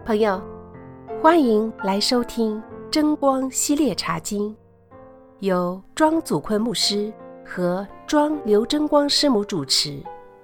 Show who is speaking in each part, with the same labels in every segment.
Speaker 1: 朋友，欢迎来收听真光系列茶经，由庄祖坤牧师和庄刘真光师母主持。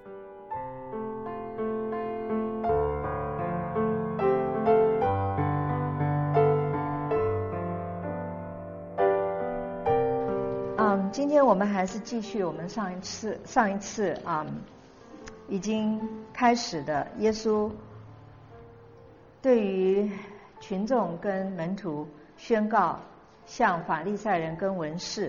Speaker 2: 今天我们还是继续我们上一次已经开始的耶稣对于群众跟门徒宣告向法利赛人跟文士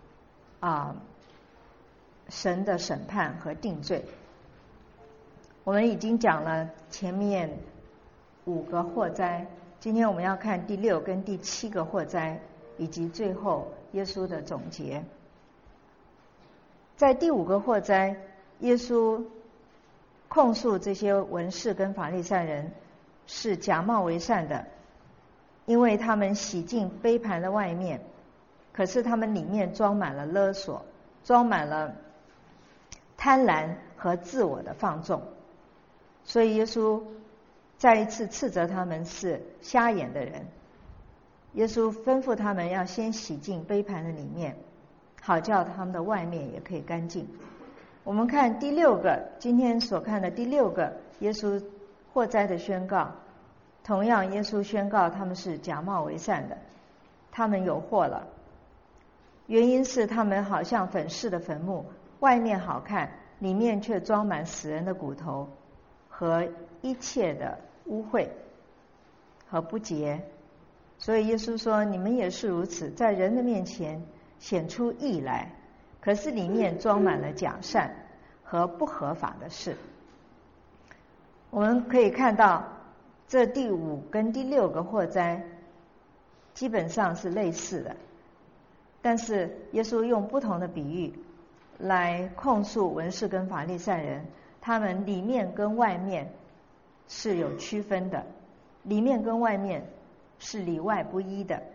Speaker 2: 神的审判和定罪。我们已经讲了前面5个祸灾，今天我们要看第6跟第7个祸灾，以及最后耶稣的总结。在第5个祸灾，耶稣控诉这些文士跟法利赛人是假冒为善的，因为他们洗净杯盘的外面，可是他们里面装满了勒索，装满了贪婪和自我的放纵。所以耶稣再一次斥责他们是瞎眼的人。耶稣吩咐他们要先洗净杯盘的里面，好叫他们的外面也可以干净。我们看第6个，今天所看的第6个耶稣祸灾的宣告，同样耶稣宣告他们是假冒为善的，他们有祸了。原因是他们好像粉饰的坟墓，外面好看，里面却装满死人的骨头和一切的污秽和不洁。所以耶稣说，你们也是如此，在人的面前显出义来，可是里面装满了假善和不合法的事。我们可以看到这第5跟第6个祸灾基本上是类似的，但是耶稣用不同的比喻来控诉文士跟法利赛人，他们里面跟外面是有区分的，里面跟外面是里外不一的。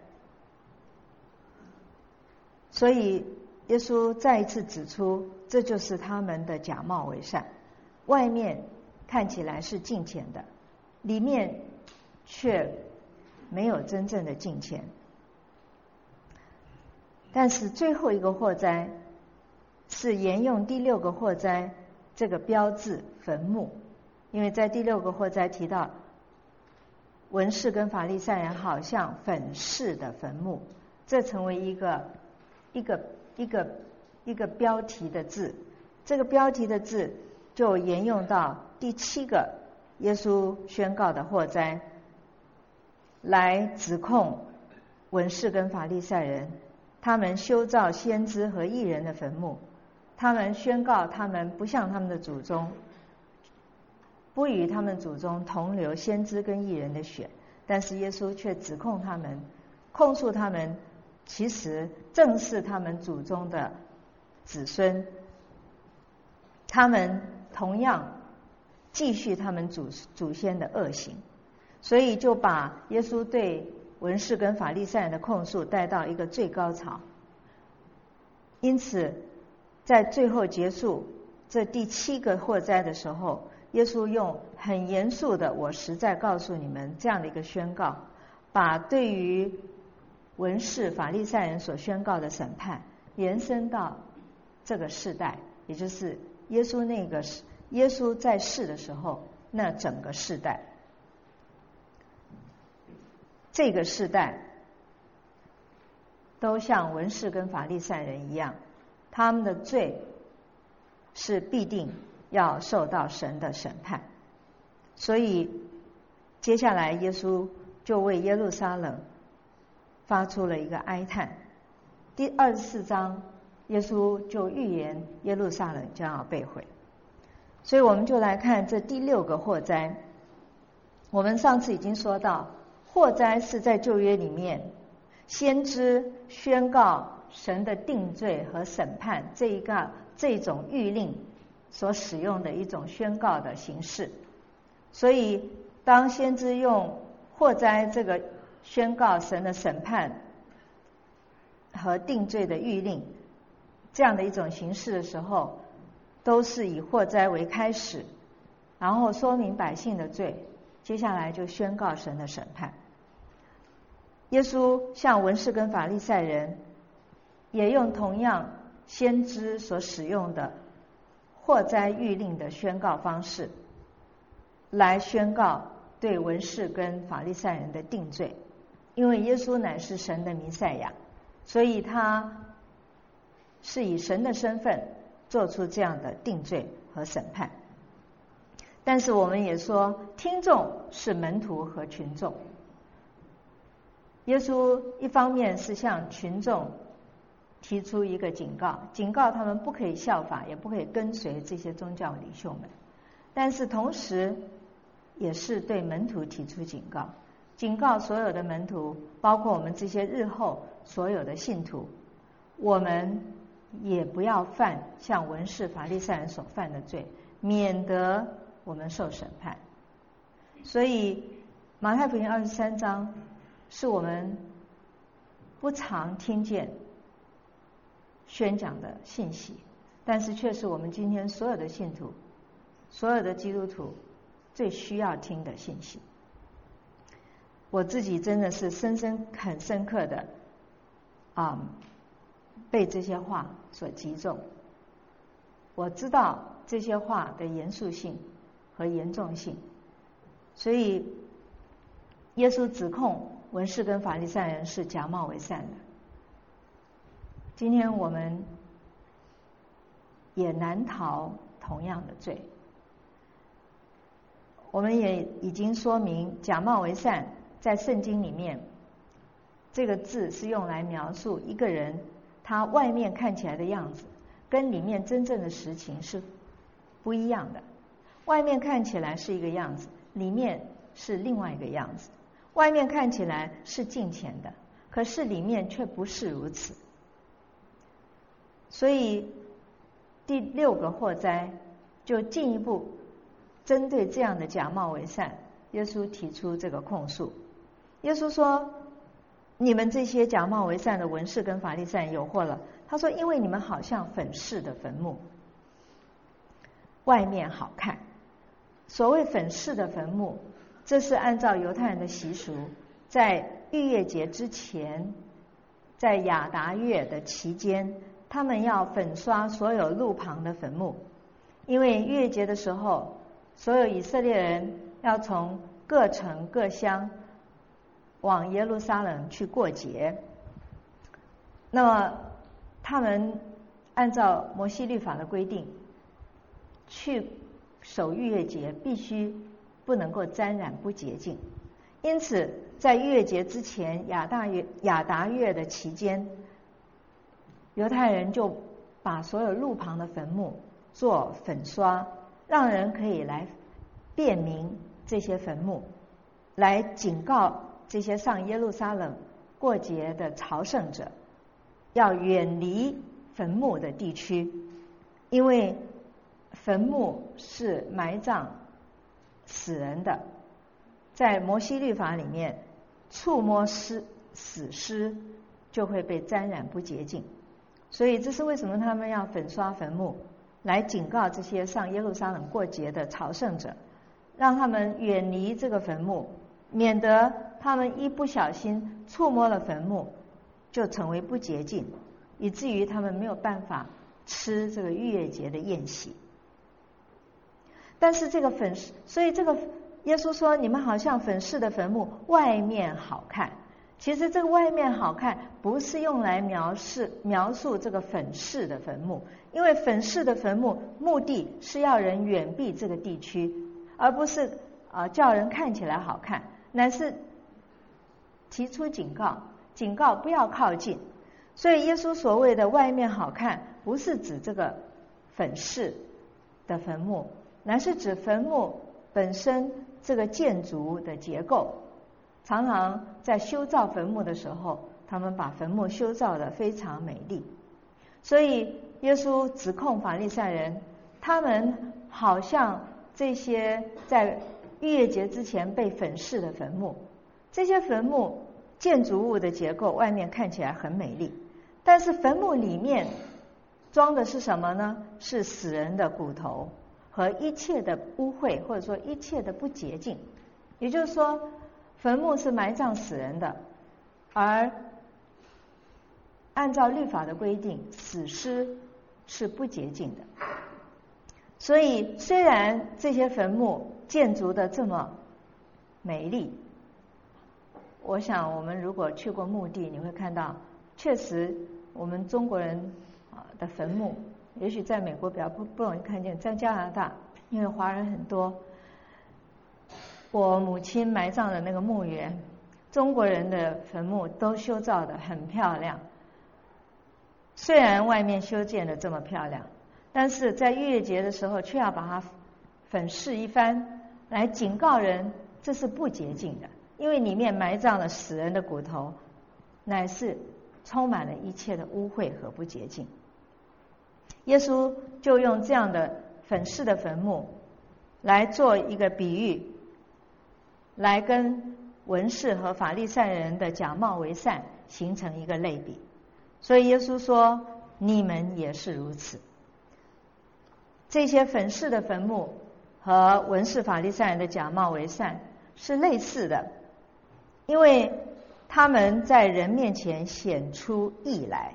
Speaker 2: 所以耶稣再一次指出，这就是他们的假冒为善，外面看起来是敬虔的，里面却没有真正的敬虔。但是最后一个祸灾是沿用第6个祸灾这个标志坟墓，因为在第6个祸灾提到文士跟法利赛人好像粉饰的坟墓，这成为一个标题的字。这个标题的字就沿用到第7个耶稣宣告的祸灾，来指控文士跟法利赛人，他们修造先知和义人的坟墓，他们宣告他们不像他们的祖宗，不与他们祖宗同流先知跟义人的血。但是耶稣却指控他们，控诉他们其实正是他们祖宗的子孙，他们同样继续他们祖先的恶行。所以就把耶稣对文士跟法利赛人的控诉带到一个最高潮。因此在最后结束这第7个祸灾的时候，耶稣用很严肃的我实在告诉你们这样的一个宣告，把对于文士法利赛人所宣告的审判延伸到这个世代，也就是耶稣在世的时候那整个世代。这个世代都像文士跟法利赛人一样，他们的罪是必定要受到神的审判。所以接下来耶稣就为耶路撒冷发出了一个哀叹。第24章耶稣就预言耶路撒冷将要被毁。所以我们就来看这第6个祸灾。我们上次已经说到，祸灾是在旧约里面先知宣告神的定罪和审判这种谕令所使用的一种宣告的形式。所以当先知用祸灾这个宣告神的审判和定罪的谕令这样的一种形式的时候，都是以祸灾为开始，然后说明百姓的罪， 接下来就宣告神的审判。耶稣向文士跟法利赛人也用同样先知所使用的祸灾谕令的宣告方式来宣告对文士跟法利赛人的定罪。因为耶稣乃是神的弥赛亚，所以他是以神的身份做出这样的定罪和审判。但是我们也说，听众是门徒和群众。耶稣一方面是向群众提出一个警告他们不可以效法，也不可以跟随这些宗教领袖们，但是同时也是对门徒提出警告所有的门徒，包括我们这些日后所有的信徒，我们也不要犯像文士法利赛人所犯的罪，免得我们受审判。所以马太福音23章是我们不常听见宣讲的信息，但是却是我们今天所有的信徒、所有的基督徒最需要听的信息。我自己真的是很深刻的被这些话所击中。我知道这些话的严肃性和严重性，所以耶稣指控文士跟法利赛人是假冒为善的。今天我们也难逃同样的罪。我们也已经说明，假冒为善在圣经里面这个字是用来描述一个人他外面看起来的样子跟里面真正的实情是不一样的。外面看起来是一个样子，里面是另外一个样子。外面看起来是敬虔的，可是里面却不是如此。所以第6个祸灾就进一步针对这样的假冒为善，耶稣提出这个控诉。耶稣说，你们这些假冒为善的文士跟法利赛人有祸了。他说，因为你们好像粉饰的坟墓，外面好看。所谓粉饰的坟墓，这是按照犹太人的习俗，在逾越节之前，在亚达月的期间，他们要粉刷所有路旁的坟墓。因为逾越节的时候，所有以色列人要从各城各乡往耶路撒冷去过节，那么他们按照摩西律法的规定，去守逾越节必须不能够沾染不洁净。因此在逾越节之前，亚达月的期间，犹太人就把所有路旁的坟墓做粉刷，让人可以来辨明这些坟墓，来警告这些上耶路撒冷过节的朝圣者要远离坟墓的地区。因为坟墓是埋葬死人的，在摩西律法里面，触摸死尸就会被沾染不洁净。所以这是为什么他们要粉刷坟墓，来警告这些上耶路撒冷过节的朝圣者，让他们远离这个坟墓，免得他们一不小心触摸了坟墓就成为不洁净，以至于他们没有办法吃这个逾越节的宴席。但是这个所以这个耶稣说，你们好像粉饰的坟墓，外面好看。其实这个外面好看不是用来描述这个粉饰的坟墓，因为粉饰的坟墓目的是要人远避这个地区，而不是叫人看起来好看，乃是提出警告不要靠近。所以耶稣所谓的外面好看，不是指这个粉饰的坟墓，乃是指坟墓本身这个建筑的结构。常常在修造坟墓的时候，他们把坟墓修造得非常美丽。所以耶稣指控法利赛人，他们好像这些在逾越节之前被粉饰的坟墓。这些坟墓建筑物的结构外面看起来很美丽，但是坟墓里面装的是什么呢？是死人的骨头和一切的污秽，或者说一切的不洁净。 也就是说，坟墓是埋葬死人的，而按照律法的规定，死尸是不洁净的。所以，虽然这些坟墓建筑的这么美丽，我想我们如果去过墓地，你会看到，确实我们中国人的坟墓，也许在美国比较不容易看见，在加拿大，因为华人很多。我母亲埋葬的那个墓园，中国人的坟墓都修造得很漂亮。虽然外面修建的这么漂亮，但是在逾越节的时候，却要把它粉饰一番，来警告人这是不洁净的，因为里面埋葬了死人的骨头，乃是充满了一切的污秽和不洁净。耶稣就用这样的粉饰的坟墓来做一个比喻，来跟文士和法利赛人的假冒为善形成一个类比。所以耶稣说，你们也是如此。这些粉饰的坟墓和文士法利赛人的假冒为善是类似的，因为他们在人面前显出义来。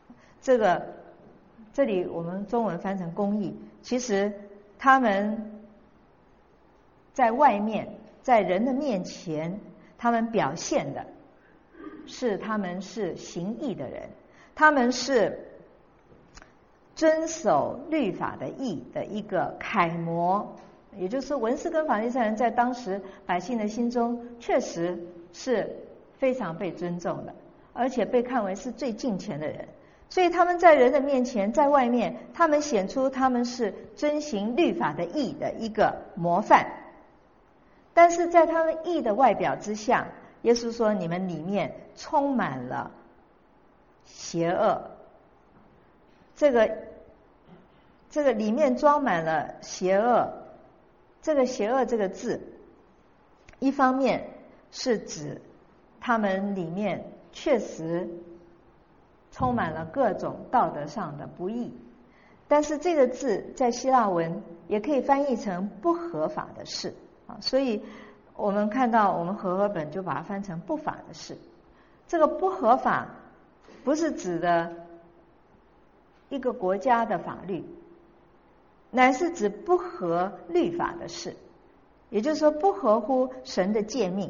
Speaker 2: 这里我们中文翻成公义，其实他们在外面，在人的面前，他们表现的是他们是行义的人，他们是遵守律法的义的一个楷模。也就是文士跟法利赛人在当时百姓的心中确实是非常被尊重的，而且被看为是最敬虔的人，所以他们在人的面前，在外面，他们显出他们是遵行律法的义的一个模范。但是在他们义的外表之下，耶稣说，你们里面充满了邪恶。这个里面装满了邪恶，这个邪恶这个字，一方面是指他们里面确实充满了各种道德上的不义，但是这个字在希腊文也可以翻译成不合法的事啊，所以我们看到我们和合本就把它翻成不法的事。这个不合法不是指的一个国家的法律，乃是指不合律法的事，也就是说不合乎神的诫命。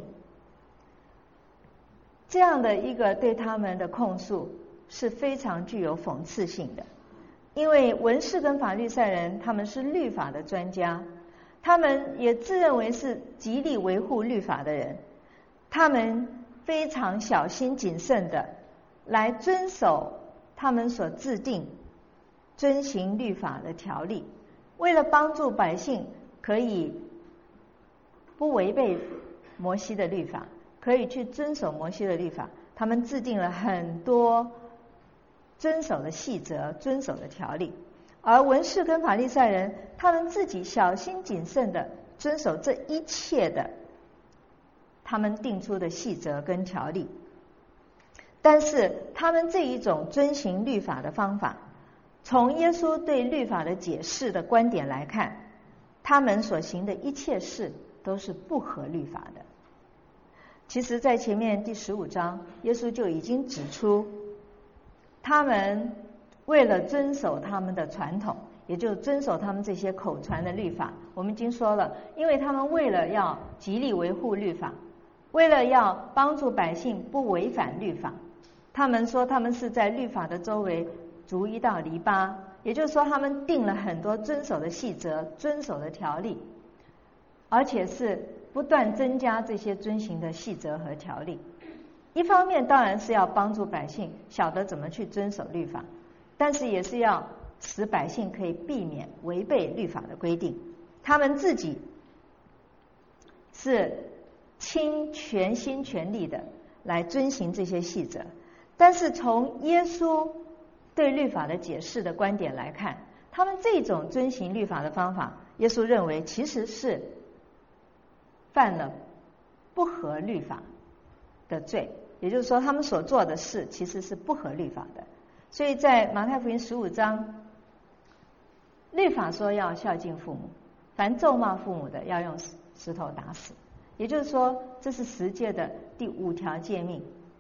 Speaker 2: 这样的一个对他们的控诉是非常具有讽刺性的，因为文士跟法利赛人他们是律法的专家，他们也自认为是极力维护律法的人，他们非常小心谨慎的来遵守他们所制定遵行律法的条例，为了帮助百姓可以不违背摩西的律法，可以去遵守摩西的律法，他们制定了很多遵守的细则，遵守的条例。而文士跟法利赛人，他们自己小心谨慎的遵守这一切的他们定出的细则跟条例。但是他们这一种遵行律法的方法，从耶稣对律法的解释的观点来看，他们所行的一切事都是不合律法的。其实在前面第15章，耶稣就已经指出，他们为了遵守他们的传统，也就是遵守他们这些口传的律法，我们已经说了，因为他们为了要极力维护律法，为了要帮助百姓不违反律法，他们说他们是在律法的周围筑一道篱笆，也就是说他们定了很多遵守的细则，遵守的条例，而且是不断增加这些遵行的细则和条例。一方面当然是要帮助百姓晓得怎么去遵守律法，但是也是要使百姓可以避免违背律法的规定。他们自己是倾全心全力的来遵行这些细则，但是从耶稣对律法的解释的观点来看，他们这种遵行律法的方法，耶稣认为其实是犯了不合律法的罪，也就是说他们所做的事其实是不合律法的。所以在马太福音15章，律法说要孝敬父母，凡咒骂父母的要用石头打死。 也就是说，这是10诫的第5条诫命，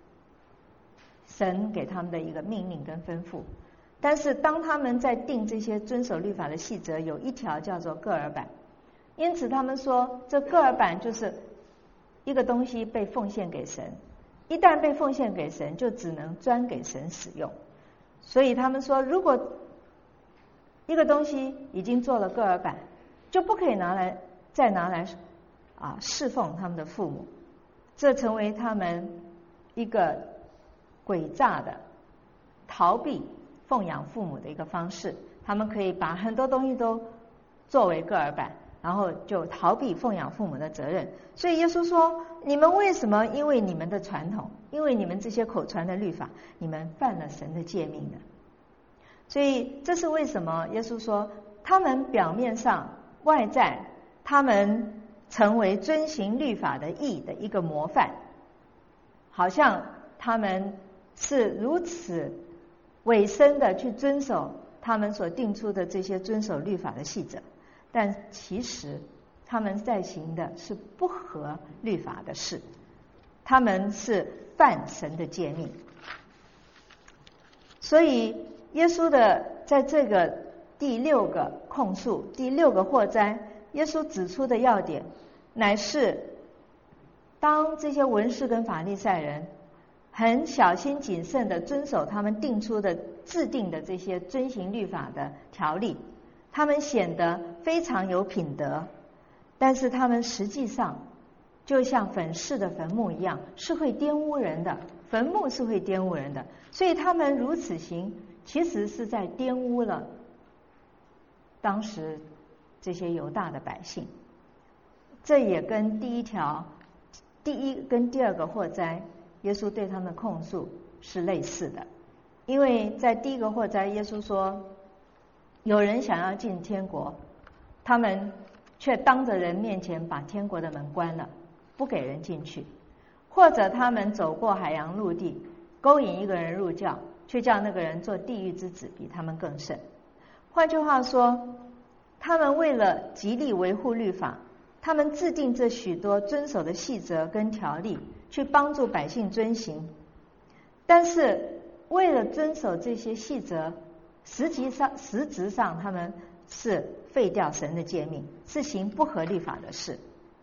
Speaker 2: 神给他们的一个命令跟吩咐。但是当他们在定这些遵守律法的细则，有一条叫做各耳板，因此他们说这各耳板就是一个东西被奉献给神，一旦被奉献给神，就只能专给神使用。所以他们说，如果一个东西已经做了各耳板，就不可以再拿来侍奉他们的父母，这成为他们一个诡诈的逃避奉养父母的一个方式。他们可以把很多东西都作为各耳板，然后就逃避奉养父母的责任。所以耶稣说，你们为什么因为你们的传统，因为你们这些口传的律法，你们犯了神的诫命呢？所以这是为什么耶稣说，他们表面上外在他们成为遵行律法的义的一个模范，好像他们是如此委身的去遵守他们所定出的这些遵守律法的细则，但其实他们在行的是不合律法的事，他们是犯神的诫命。所以耶稣的在这个第6个控诉，第6个祸灾，耶稣指出的要点乃是，当这些文士跟法利赛人很小心谨慎的遵守他们制定的这些遵行律法的条例，他们显得非常有品德，但是他们实际上就像粉饰的坟墓一样，是会玷污人的，坟墓是会玷污人的。所以他们如此行，其实是在玷污了当时这些犹大的百姓。这也跟第一跟第2个祸灾耶稣对他们的控诉是类似的。因为在第1个祸灾，耶稣说有人想要进天国，他们却当着人面前把天国的门关了，不给人进去；或者他们走过海洋陆地，勾引一个人入教，却叫那个人做地狱之子，比他们更甚。换句话说，他们为了极力维护律法，他们制定这许多遵守的细则跟条例，去帮助百姓遵行。但是为了遵守这些细则，实质上他们是废掉神的诫命，是行不合律法的事。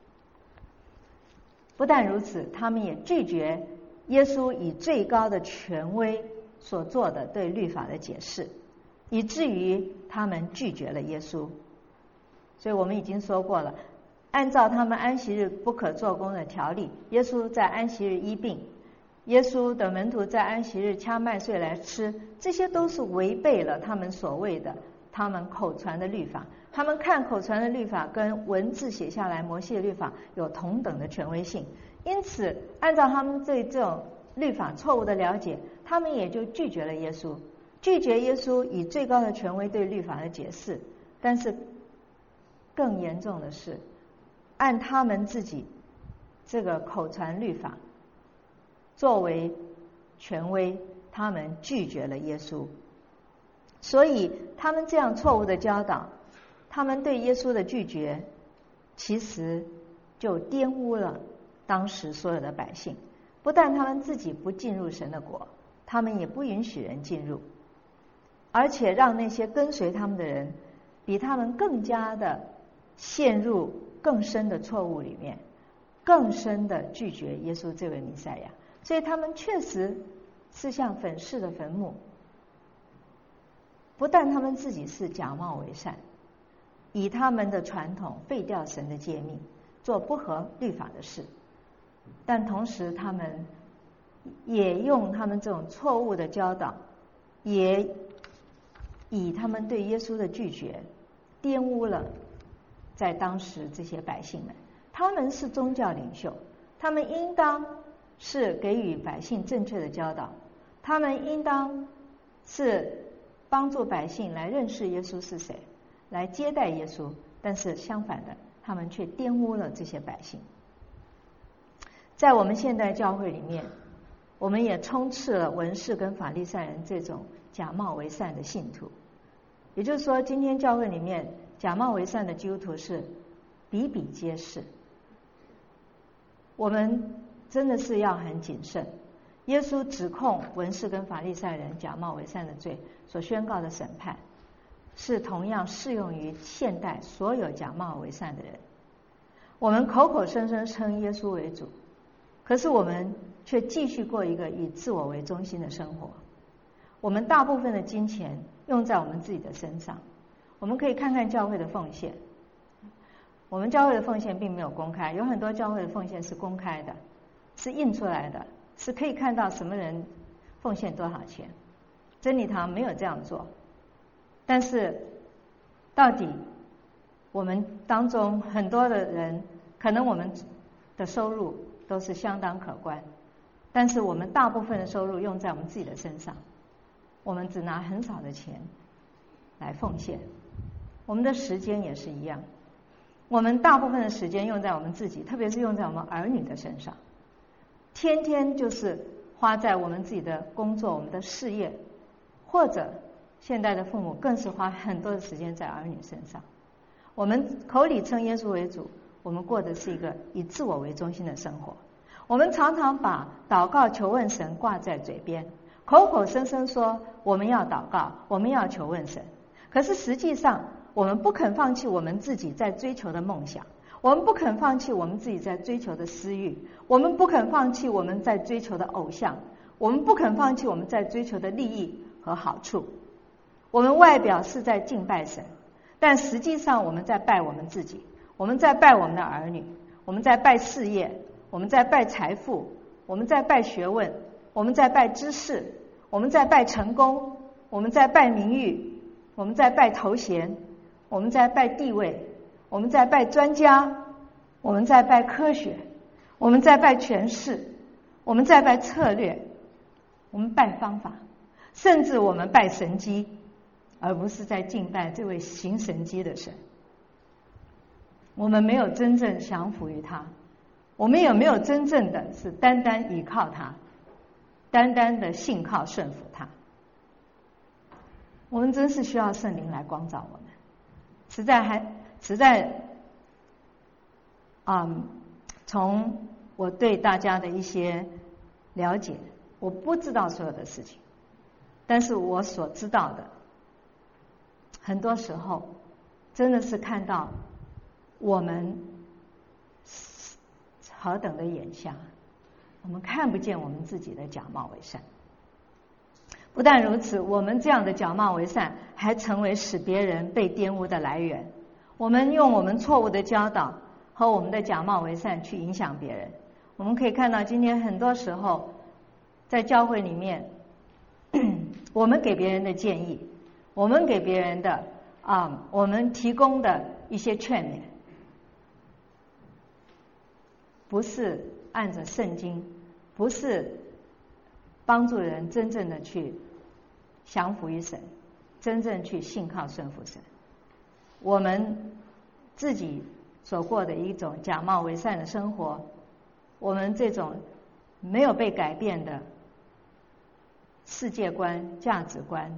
Speaker 2: 不但如此，他们也拒绝耶稣以最高的权威所做的对律法的解释，以至于他们拒绝了耶稣。所以我们已经说过了，按照他们安息日不可做工的条例，耶稣在安息日医病，耶稣的门徒在安息日掐麦穗来吃，这些都是违背了他们所谓的他们口传的律法。他们看口传的律法跟文字写下来摩西的律法有同等的权威性，因此按照他们对这种律法错误的了解，他们也就拒绝了耶稣，拒绝耶稣以最高的权威对律法的解释。但是更严重的是，按他们自己这个口传律法作为权威，他们拒绝了耶稣。所以他们这样错误的教导，他们对耶稣的拒绝，其实就玷污了当时所有的百姓。不但他们自己不进入神的国，他们也不允许人进入，而且让那些跟随他们的人比他们更加的陷入更深的错误里面，更深的拒绝耶稣这位弥赛亚。所以他们确实是像粉饰的坟墓。不但他们自己是假冒为善，以他们的传统废掉神的诫命，做不合律法的事，但同时他们也用他们这种错误的教导，也以他们对耶稣的拒绝玷污了在当时这些百姓们。他们是宗教领袖，他们应当是给予百姓正确的教导，他们应当是帮助百姓来认识耶稣是谁，来接待耶稣。但是相反的，他们却玷污了这些百姓。在我们现代教会里面，我们也充斥了文士跟法利赛人这种假冒为善的信徒。也就是说，今天教会里面假冒为善的基督徒是比比皆是。 我们真的是要很谨慎。耶稣指控文士跟法利赛人假冒为善的罪所宣告的审判，是同样适用于现代所有假冒为善的人。我们口口声声称耶稣为主，可是我们却继续过一个以自我为中心的生活。我们大部分的金钱用在我们自己的身上。我们可以看看教会的奉献，我们教会的奉献并没有公开，有很多教会的奉献是公开的，是印出来的，是可以看到什么人奉献多少钱。真理堂没有这样做，但是到底我们当中很多的人，可能我们的收入都是相当可观，但是我们大部分的收入用在我们自己的身上，我们只拿很少的钱来奉献。我们的时间也是一样，我们大部分的时间用在我们自己，特别是用在我们儿女的身上，天天就是花在我们自己的工作、我们的事业，或者现代的父母更是花很多的时间在儿女身上。我们口里称耶稣为主，我们过的是一个以自我为中心的生活。我们常常把祷告求问神挂在嘴边，口口声声说我们要祷告，我们要求问神，可是实际上我们不肯放弃我们自己在追求的梦想，我们不肯放弃我们自己在追求的私欲，我们不肯放弃我们在追求的偶像，我们不肯放弃我们在追求的利益和好处。我们外表是在敬拜神，但实际上我们在拜我们自己，我们在拜我们的儿女，我们在拜事业，我们在拜财富，我们在拜学问，我们在拜知识，我们在拜成功，我们在拜名誉，我们在拜头衔，我们在拜地位，我们在拜专家，我们在拜科学，我们在拜权势，我们在拜策略，我们拜方法，甚至我们拜神迹，而不是在敬拜这位行神迹的神。我们没有真正降服于他，我们也没有真正的是单单依靠他，单单的信靠顺服他。我们真是需要圣灵来光照我们，实在从我对大家的一些了解，我不知道所有的事情，但是我所知道的，很多时候真的是看到我们何等的眼瞎，我们看不见我们自己的假冒为善。不但如此，我们这样的假冒为善还成为使别人被玷污的来源。我们用我们错误的教导和我们的假冒为善去影响别人。我们可以看到今天很多时候在教会里面我们给别人的建议，我们给别人的我们提供的一些劝勉，不是按着圣经，不是帮助人真正的去降服于神，真正去信靠顺服神。我们自己所过的一种假冒为善的生活，我们这种没有被改变的世界观、价值观，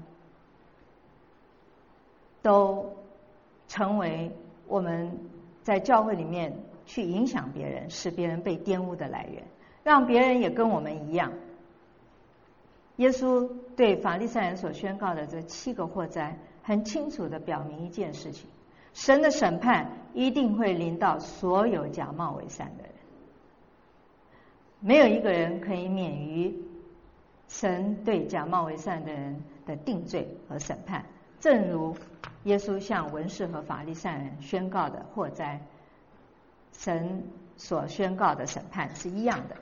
Speaker 2: 都成为我们在教会里面去影响别人，使别人被玷污的来源，让别人也跟我们一样。耶稣对法利赛人所宣告的这7个祸灾，很清楚地表明一件事情：神的审判一定会临到所有假冒为善的人，没有一个人可以免于神对假冒为善的人的定罪和审判。正如耶稣向文士和法利赛人宣告的祸灾，神所宣告的审判是一样的。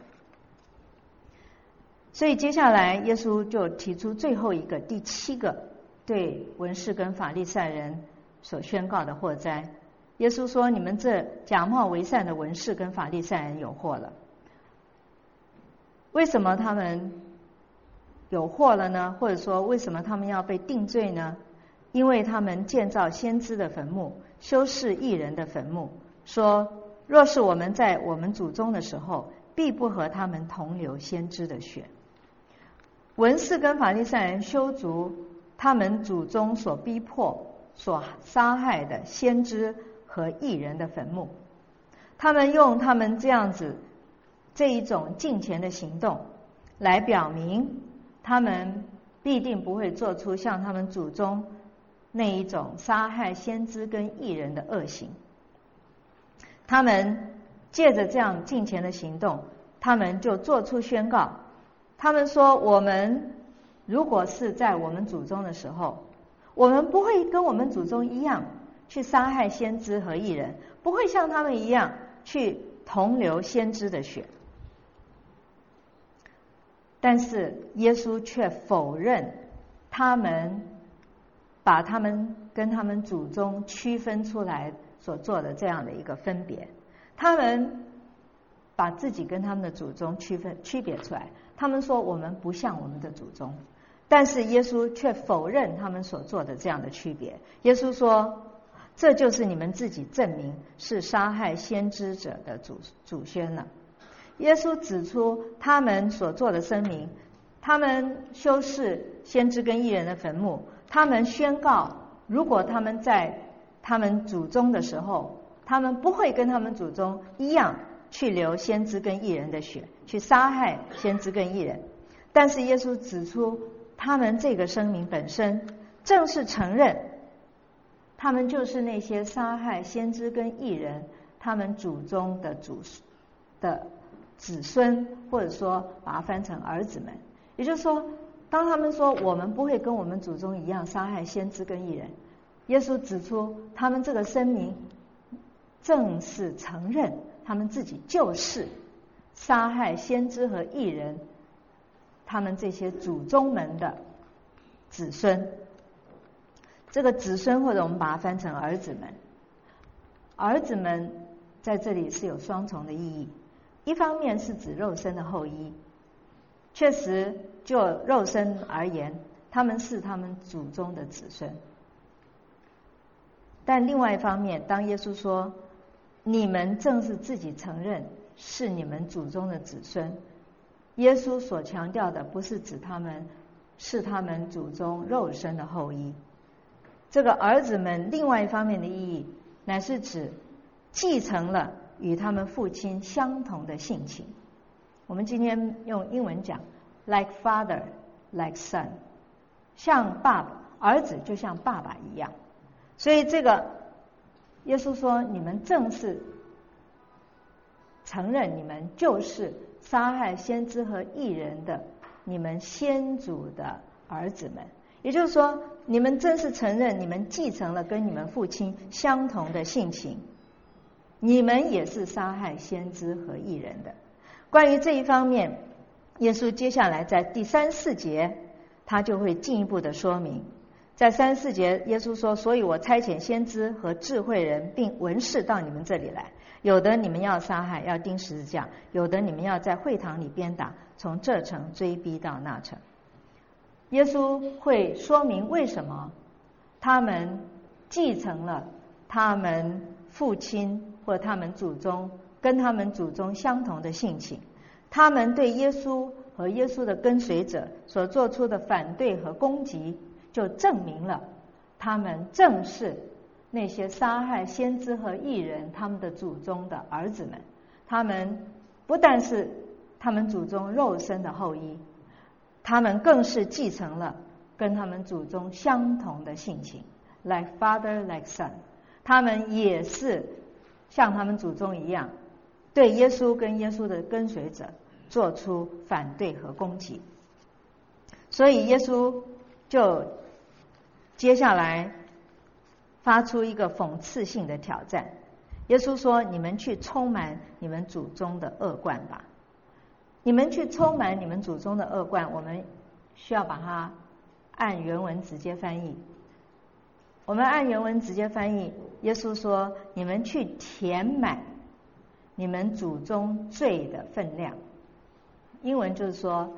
Speaker 2: 所以接下来耶稣就提出最后一个第7个对文士跟法利赛人所宣告的祸灾。耶稣说：你们这假冒为善的文士跟法利赛人有祸了。为什么他们有祸了呢？或者说为什么他们要被定罪呢？因为他们建造先知的坟墓，修饰义人的坟墓，说若是我们在我们祖宗的时候，必不和他们同流先知的血。文士跟法利赛人修筑他们祖宗所逼迫、所杀害的先知和义人的坟墓，他们用他们这样子这一种敬虔的行动，来表明他们必定不会做出像他们祖宗那一种杀害先知跟义人的恶行。他们借着这样敬虔的行动，他们就做出宣告，他们说，我们如果是在我们祖宗的时候，我们不会跟我们祖宗一样去杀害先知和义人，不会像他们一样去同流先知的血。但是耶稣却否认他们把他们跟他们祖宗区分出来所做的这样的一个分别，他们把自己跟他们的祖宗区别出来，他们说我们不像我们的祖宗，但是耶稣却否认他们所做的这样的区别。耶稣说，这就是你们自己证明是杀害先知者的祖先了。耶稣指出他们所做的声明，他们修饰先知跟义人的坟墓，他们宣告，如果他们在他们祖宗的时候，他们不会跟他们祖宗一样去流先知跟义人的血，去杀害先知跟义人。但是耶稣指出，他们这个声明本身正是承认他们就是那些杀害先知跟义人他们祖宗的子孙，或者说把它翻成儿子们。也就是说，当他们说我们不会跟我们祖宗一样杀害先知跟义人，耶稣指出他们这个声明正是承认他们自己就是杀害先知和义人他们这些祖宗们的子孙。这个子孙，或者我们把它翻成儿子们，儿子们在这里是有双重的意义，一方面是指肉身的后裔，确实就肉身而言，他们是他们祖宗的子孙。但另外一方面，当耶稣说你们正是自己承认是你们祖宗的子孙，耶稣所强调的不是指他们是他们祖宗肉身的后裔。这个儿子们另外一方面的意义，乃是指继承了与他们父亲相同的性情。我们今天用英文讲 like father like son， 像爸爸，儿子就像爸爸一样。所以这个耶稣说，你们正是承认你们就是杀害先知和义人的你们先祖的儿子们。也就是说，你们正是承认你们继承了跟你们父亲相同的性情，你们也是杀害先知和义人的。关于这一方面，耶稣接下来在第3、4节他就会进一步的说明。在3、4节耶稣说，所以我差遣先知和智慧人并文士到你们这里来，有的你们要杀害，要钉十字架，有的你们要在会堂里鞭打，从这城追逼到那城。耶稣会说明为什么他们继承了他们父亲或他们祖宗跟他们祖宗相同的性情，他们对耶稣和耶稣的跟随者所做出的反对和攻击，就证明了他们正是那些杀害先知和义人他们的祖宗的儿子们。他们不但是他们祖宗肉身的后裔，他们更是继承了跟他们祖宗相同的性情 like father like son。 他们也是像他们祖宗一样，对耶稣跟耶稣的跟随者做出反对和攻击。所以耶稣就接下来发出一个讽刺性的挑战。耶稣说，你们去充满你们祖宗的恶贯吧。你们去充满你们祖宗的恶贯，我们需要把它按原文直接翻译。我们按原文直接翻译，耶稣说，你们去填满你们祖宗罪的分量。英文就是说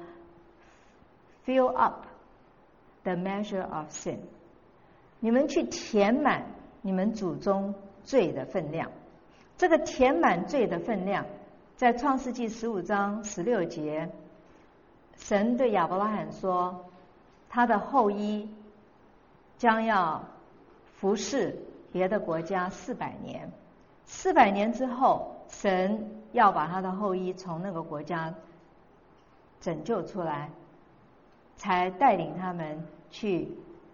Speaker 2: fill up the measure of sin。 你们去填满你们祖宗罪的分量。这个填满罪的分量，在创世纪15章16节，神对亚伯拉罕说，他的后裔将要服侍别的国家400年。400年之后，神要把他的后裔从那个国家拯救出来，才带领他们去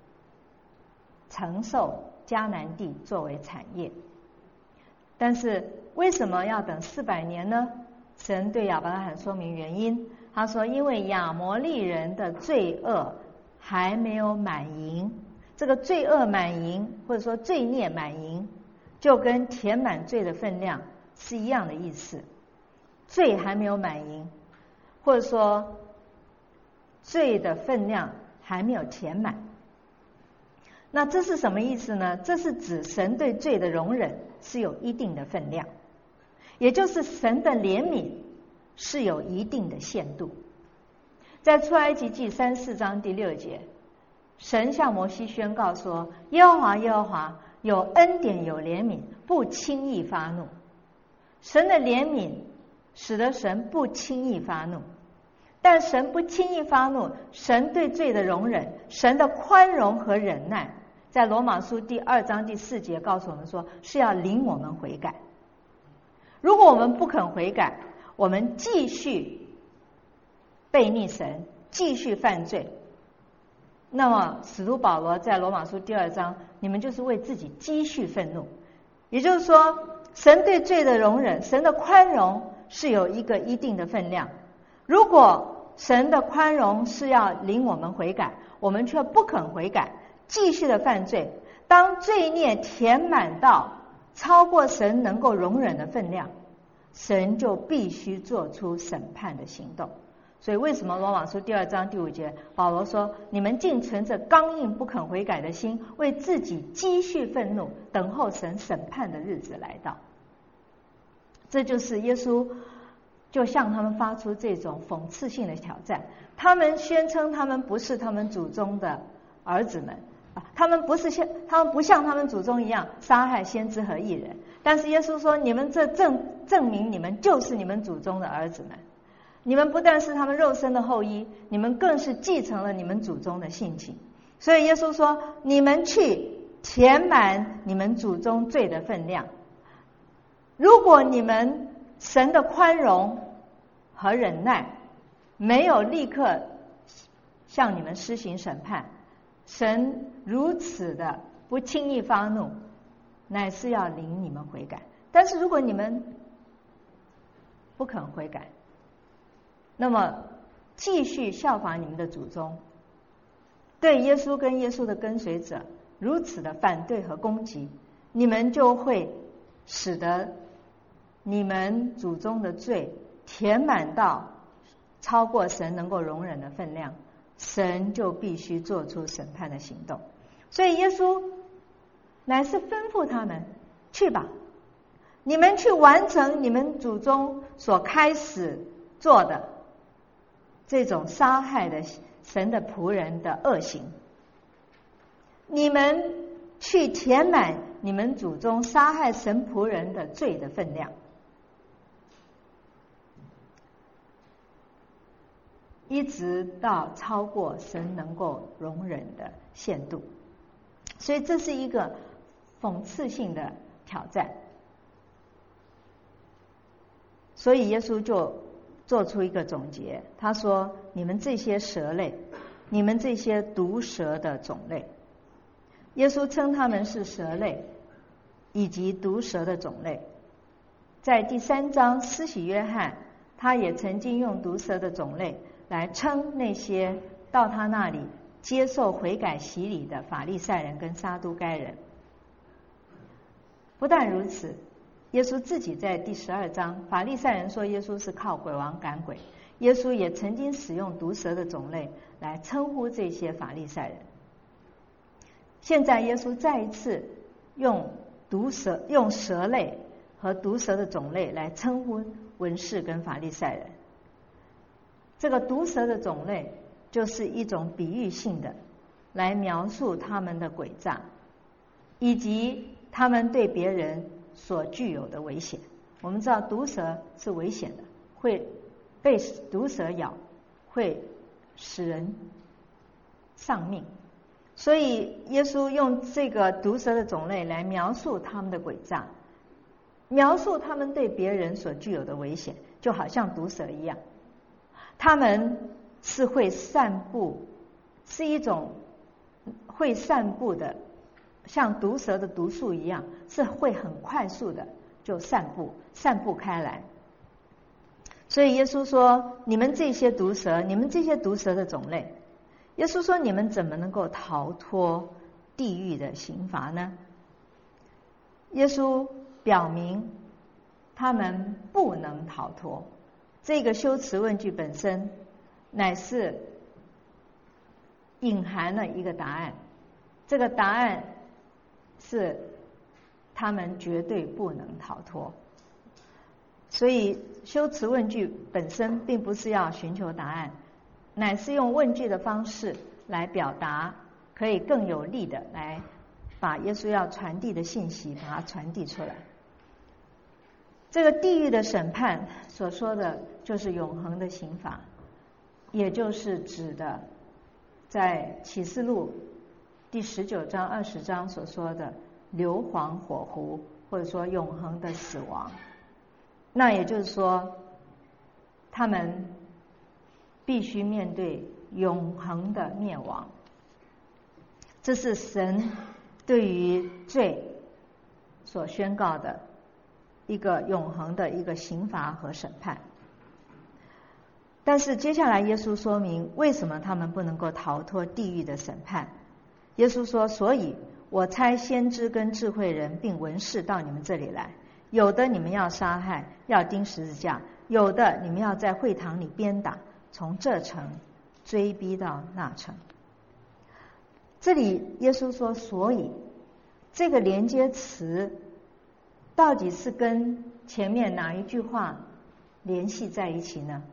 Speaker 2: 承受迦南地作为产业。但是为什么要等400年呢？神对亚伯拉罕说明原因，他说因为亚摩利人的罪恶还没有满盈。这个罪恶满盈或者说罪孽满盈，就跟填满罪的分量是一样的意思。罪还没有满盈，或者说罪的分量还没有填满。那这是什么意思呢？这是指神对罪的容忍是有一定的分量，也就是神的怜悯是有一定的限度。在出埃及记3、4章第6节，神向摩西宣告说，耶和华耶和华有恩典有怜悯，不轻易发怒。神的怜悯使得神不轻易发怒，但神不轻易发怒，神对罪的容忍，神的宽容和忍耐，在罗马书第2章第4节告诉我们说，是要领我们悔改。如果我们不肯悔改，我们继续悖逆神，继续犯罪，那么使徒保罗在罗马书第2章，你们就是为自己积蓄愤怒。也就是说，神对罪的容忍，神的宽容是有一个一定的分量。如果神的宽容是要领我们悔改，我们却不肯悔改，继续的犯罪，当罪孽填满到超过神能够容忍的分量，神就必须做出审判的行动。所以为什么罗马书第2章第5节保罗说，你们竟存着刚硬不肯悔改的心，为自己积蓄愤怒，等候神审判的日子来到。这就是耶稣就向他们发出这种讽刺性的挑战。他们宣称他们不是他们祖宗的儿子们，他们不像他们祖宗一样杀害先知和义人，但是耶稣说，你们这证明你们就是你们祖宗的儿子们。你们不但是他们肉身的后裔，你们更是继承了你们祖宗的性情。所以耶稣说，你们去填满你们祖宗罪的分量。如果你们神的宽容和忍耐没有立刻向你们施行审判，神如此的不轻易发怒，乃是要领你们悔改。但是如果你们不肯悔改，那么继续效仿你们的祖宗，对耶稣跟耶稣的跟随者如此的反对和攻击，你们就会使得你们祖宗的罪填满到超过神能够容忍的分量，神就必须做出审判的行动。所以耶稣乃是吩咐他们，去吧，你们去完成你们祖宗所开始做的这种杀害的神的仆人的恶行，你们去填满你们祖宗杀害神仆人的罪的分量，一直到超过神能够容忍的限度。所以这是一个讽刺性的挑战。所以耶稣就做出一个总结，他说，你们这些蛇类，你们这些毒蛇的种类，耶稣称他们是蛇类以及毒蛇的种类。在第3章，施洗约翰他也曾经用毒蛇的种类来称那些到他那里接受悔改洗礼的法利赛人跟撒都该人。不但如此，耶稣自己在第12章，法利赛人说耶稣是靠鬼王赶鬼，耶稣也曾经使用毒蛇的种类来称呼这些法利赛人。现在耶稣再一次用蛇类和毒蛇的种类来称呼文士跟法利赛人。这个毒蛇的种类就是一种比喻性的来描述他们的诡诈，以及他们对别人所具有的危险。我们知道毒蛇是危险的，会被毒蛇咬，会使人丧命。所以耶稣用这个毒蛇的种类来描述他们的诡诈， 描述他们对别人所具有的危险，就好像毒蛇一样。他们是会散布，是一种会散布的，像毒蛇的毒素一样，是会很快速的就散布开来。所以耶稣说，你们这些毒蛇，你们这些毒蛇的种类，耶稣说，你们怎么能够逃脱地狱的刑罚呢？耶稣表明他们不能逃脱。这个修辞问句本身乃是隐含了一个答案，这个答案是他们绝对不能逃脱。所以修辞问句本身并不是要寻求答案，乃是用问句的方式来表达，可以更有力的来把耶稣要传递的信息把它传递出来。这个地狱的审判所说的就是永恒的刑罚，也就是指的在启示录第19章20章所说的硫磺火湖，或者说永恒的死亡。那也就是说，他们必须面对永恒的灭亡。这是神对于罪所宣告的一个永恒的一个刑罚和审判。但是接下来耶稣说明为什么他们不能够逃脱地狱的审判。耶稣说，所以我差先知跟智慧人并文士到你们这里来，有的你们要杀害，要钉十字架，有的你们要在会堂里鞭打，从这城追逼到那城。这里耶稣说，所以这个连接词到底是跟前面哪一句话联系在一起呢？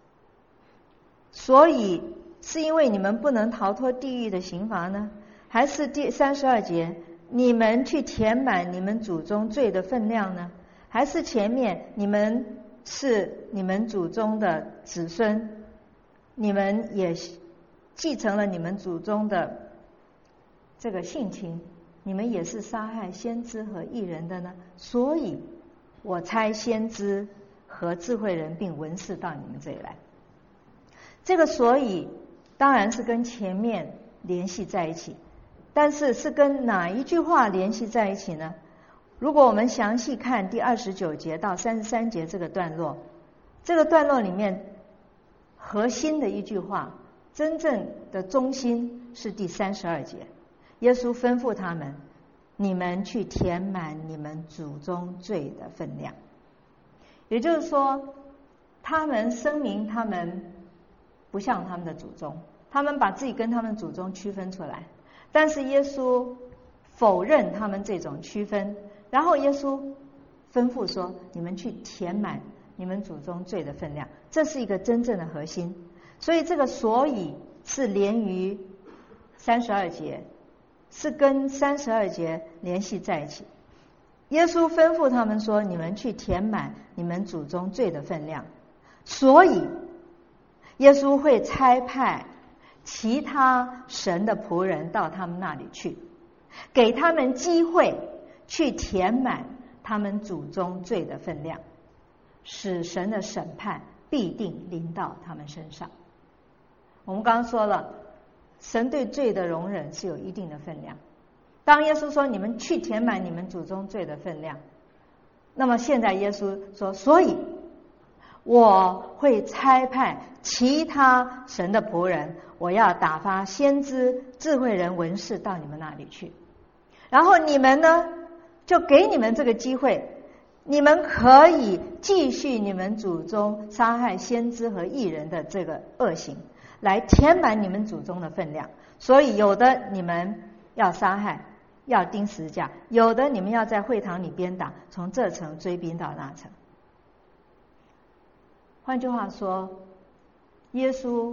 Speaker 2: 所以是因为你们不能逃脱地狱的刑罚呢，还是第32节你们去填满你们祖宗罪的分量呢？还是前面你们是你们祖宗的子孙，你们也继承了你们祖宗的这个性情，你们也是杀害先知和义人的呢？所以我差先知和智慧人并文士到你们这里来。这个所以当然是跟前面联系在一起，但是是跟哪一句话联系在一起呢？如果我们详细看第29节到33节这个段落，这个段落里面核心的一句话，真正的中心是第32节，耶稣吩咐他们，你们去填满你们祖宗罪的分量。也就是说，他们声明他们不像他们的祖宗，他们把自己跟他们祖宗区分出来，但是耶稣否认他们这种区分，然后耶稣吩咐说，你们去填满你们祖宗罪的分量，这是一个真正的核心。所以这个所以是连于32节，是跟32节联系在一起。耶稣吩咐他们说，你们去填满你们祖宗罪的分量，所以耶稣会差派其他神的仆人到他们那里去，给他们机会去填满他们祖宗罪的分量，使神的审判必定临到他们身上。我们刚刚说了，神对罪的容忍是有一定的分量。当耶稣说你们去填满你们祖宗罪的分量，那么现在耶稣说，所以我会差派其他神的仆人，我要打发先知、智慧人、文士到你们那里去，然后你们呢，就给你们这个机会，你们可以继续你们祖宗杀害先知和义人的这个恶行，来填满你们祖宗的分量。所以有的你们要杀害，要钉十字架，有的你们要在会堂里鞭打，从这城追逼到那城。换句话说，耶稣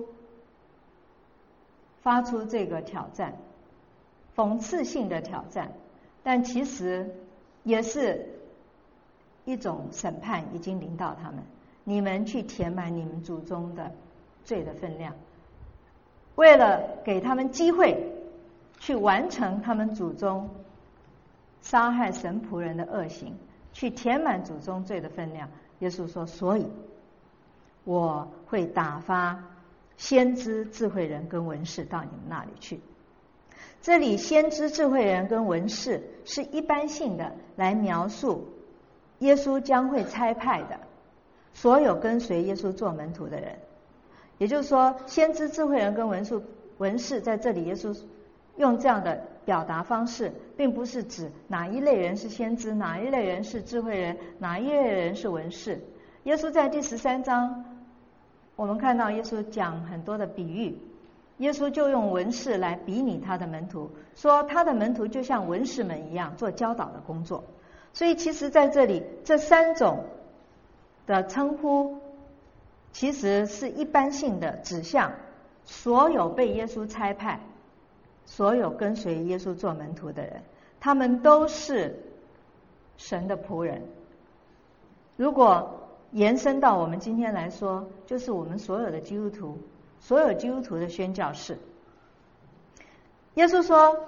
Speaker 2: 发出这个挑战，讽刺性的挑战，但其实也是一种审判已经临到他们，你们去填满你们祖宗的罪的分量，为了给他们机会去完成他们祖宗杀害神仆人的恶行， 去填满祖宗罪的分量。耶稣说，所以我会打发先知、智慧人跟文士到你们那里去。这里先知、智慧人跟文士是一般性的来描述耶稣将会差派的所有跟随耶稣做门徒的人。也就是说，先知、智慧人跟文士在这里耶稣用这样的表达方式，并不是指哪一类人是先知，哪一类人是智慧人，哪一类人是文士。耶稣在第13章，我们看到耶稣讲很多的比喻，耶稣就用文士来比拟他的门徒，说他的门徒就像文士们一样做教导的工作。所以其实在这里这3种的称呼，其实是一般性的指向所有被耶稣差派、所有跟随耶稣做门徒的人，他们都是神的仆人。如果延伸到我们今天来说，就是我们所有的基督徒，所有基督徒的宣教士。耶稣说，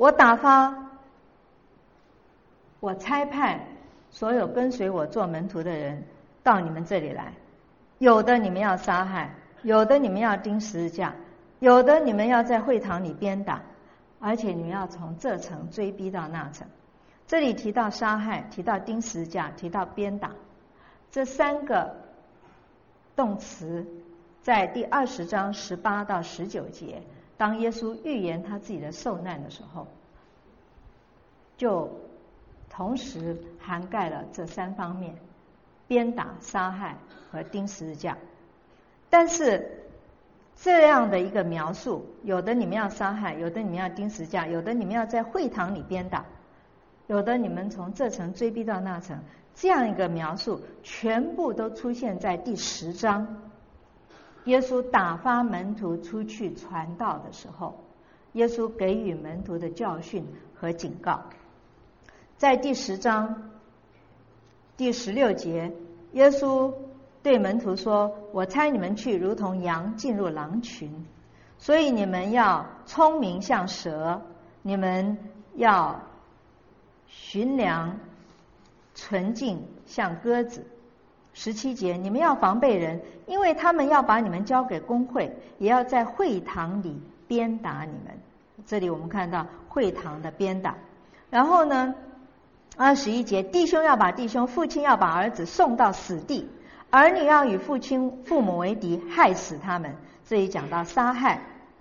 Speaker 2: 我差派所有跟随我做门徒的人到你们这里来，有的你们要杀害，有的你们要钉十字架，有的你们要在会堂里鞭打，而且你们要从这城追逼到那城。这里提到杀害，提到钉十字架，提到鞭打，这3个动词在第20章18到19节，当耶稣预言他自己的受难的时候，就同时涵盖了这3方面：鞭打、杀害和钉十字架。但是这样的一个描述，有的你们要杀害，有的你们要钉十字架，有的你们要在会堂里鞭打，有的你们从这城追逼到那城，这样一个描述全部都出现在第10章。耶稣打发门徒出去传道的时候，耶稣给予门徒的教训和警告。在第10章第16节，耶稣对门徒说，我差你们去如同羊进入狼群，所以你们要聪明像蛇，你们要驯良纯净像鸽子。17节，你们要防备人，因为他们要把你们交给公会，也要在会堂里鞭打你们。这里我们看到会堂的鞭打。然后呢，21节，弟兄要把弟兄，父亲要把儿子送到死地，儿女要与父母为敌，害死他们。这里讲到杀害。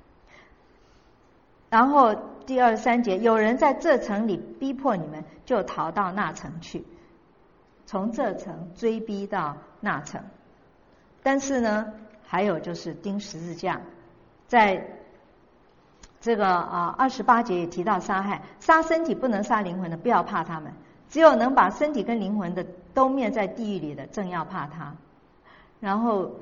Speaker 2: 然后第23节，有人在这城里逼迫你们，就逃到那城去，从这城追逼到那城。但是呢，还有就是钉十字架。在这个28节也提到杀害，杀身体不能杀灵魂的，不要怕他们，只有能把身体跟灵魂的都灭在地狱里的，正要怕他。然后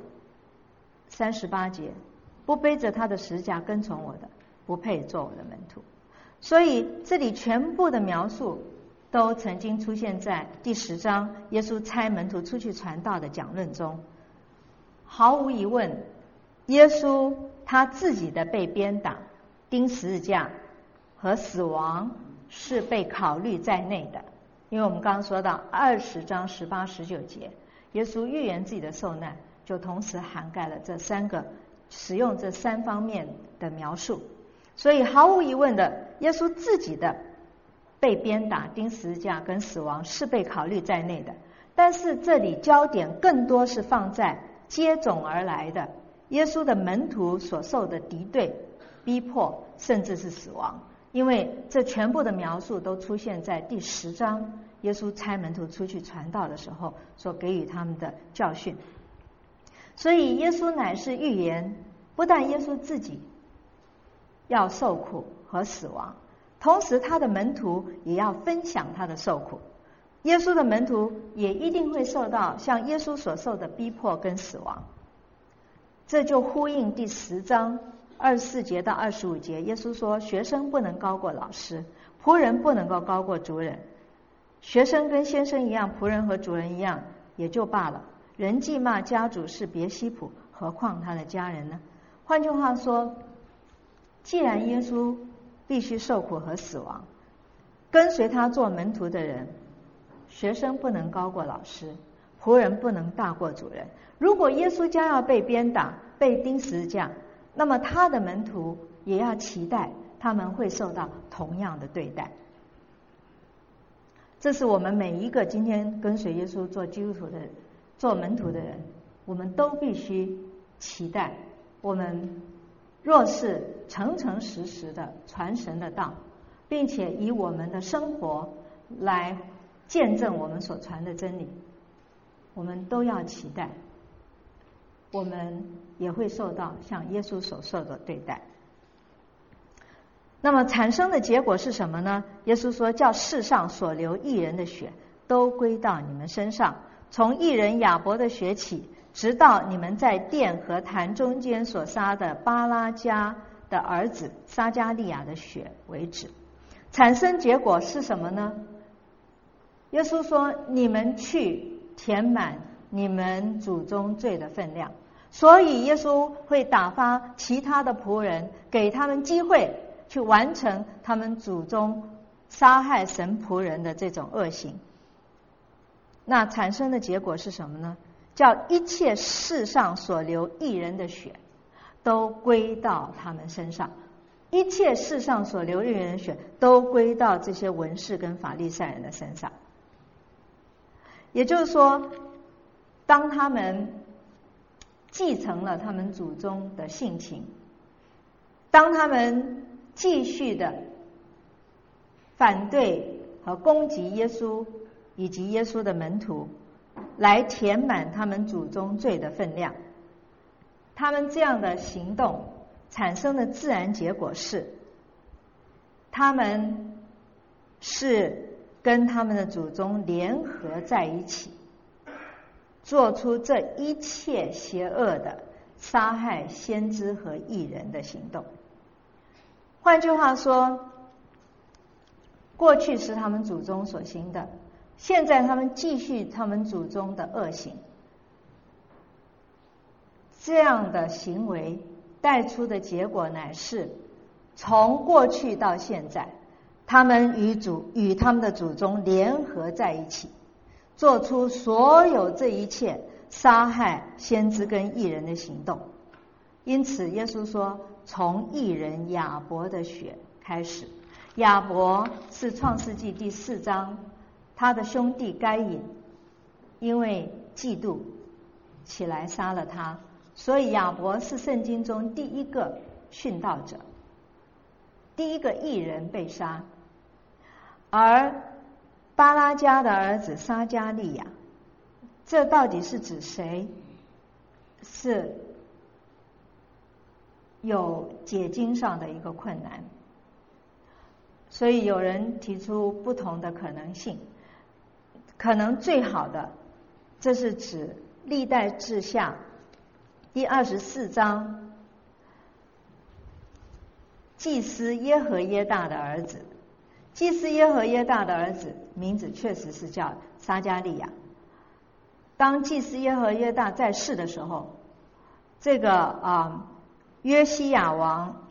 Speaker 2: 38节，不背着他的十字架跟从我的，不配做我的门徒。所以这里全部的描述都曾经出现在第10章耶稣差门徒出去传道的讲论中。毫无疑问，耶稣他自己的被鞭打、钉十字架和死亡是被考虑在内的。因为我们刚刚说到20章18、19节，耶稣预言自己的受难，就同时涵盖了这3个，使用这3方面的描述。所以毫无疑问的，耶稣自己的被鞭打、钉十字架跟死亡是被考虑在内的。但是这里焦点更多是放在接踵而来的耶稣的门徒所受的敌对、逼迫，甚至是死亡。因为这全部的描述都出现在第10章耶稣差门徒出去传道的时候所给予他们的教训。所以耶稣乃是预言，不但耶稣自己要受苦和死亡，同时他的门徒也要分享他的受苦。耶稣的门徒也一定会受到像耶稣所受的逼迫跟死亡。这就呼应第10章24节到25节，耶稣说，学生不能高过老师，仆人不能够高过主人。学生跟先生一样，仆人和主人一样也就罢了，人既骂家主是别西卜，何况他的家人呢？换句话说，既然耶稣必须受苦和死亡，跟随他做门徒的人学生不能高过老师，仆人不能大过主人。如果耶稣将要被鞭打、被钉十字架，那么他的门徒也要期待他们会受到同样的对待。这是我们每一个今天跟随耶稣做基督徒的人、做门徒的人，我们都必须期待。我们若是诚诚实实的传神的道，并且以我们的生活来见证我们所传的真理，我们都要期待，我们也会受到像耶稣所受的对待。那么产生的结果是什么呢？耶稣说，叫世上所流义人的血都归到你们身上，从义人亚伯的血起，直到你们在殿和坛中间所杀的巴拉迦的儿子撒迦利亚的血为止。产生结果是什么呢？耶稣说，你们去填满你们祖宗罪的分量。所以耶稣会打发其他的仆人，给他们机会去完成他们祖宗杀害神仆人的这种恶行。那产生的结果是什么呢？叫一切世上所流义人的血都归到他们身上。一切世上所流义人的血都归到这些文士跟法利赛人的身上。也就是说，当他们继承了他们祖宗的性情，当他们继续的反对和攻击耶稣以及耶稣的门徒，来填满他们祖宗罪的分量，他们这样的行动产生的自然结果是，他们是跟他们的祖宗联合在一起，做出这一切邪恶的杀害先知和义人的行动。换句话说，过去是他们祖宗所行的，现在他们继续他们祖宗的恶行。这样的行为带出的结果乃是，从过去到现在，他们与他们的祖宗联合在一起，做出所有这一切杀害先知跟义人的行动。因此耶稣说，从义人亚伯的血开始。亚伯是创世纪第4章，他的兄弟该隐因为嫉妒起来杀了他，所以亚伯是圣经中第一个殉道者，第一个义人被杀。而巴拉迦的儿子撒迦利亚，这到底是指谁？是有解经上的一个困难，所以有人提出不同的可能性。可能最好的，这是指历代志下第24章祭司耶和耶大的儿子。祭司耶和耶大的儿子名字确实是叫撒迦利亚。当祭司耶和耶大在世的时候，这个约西亚王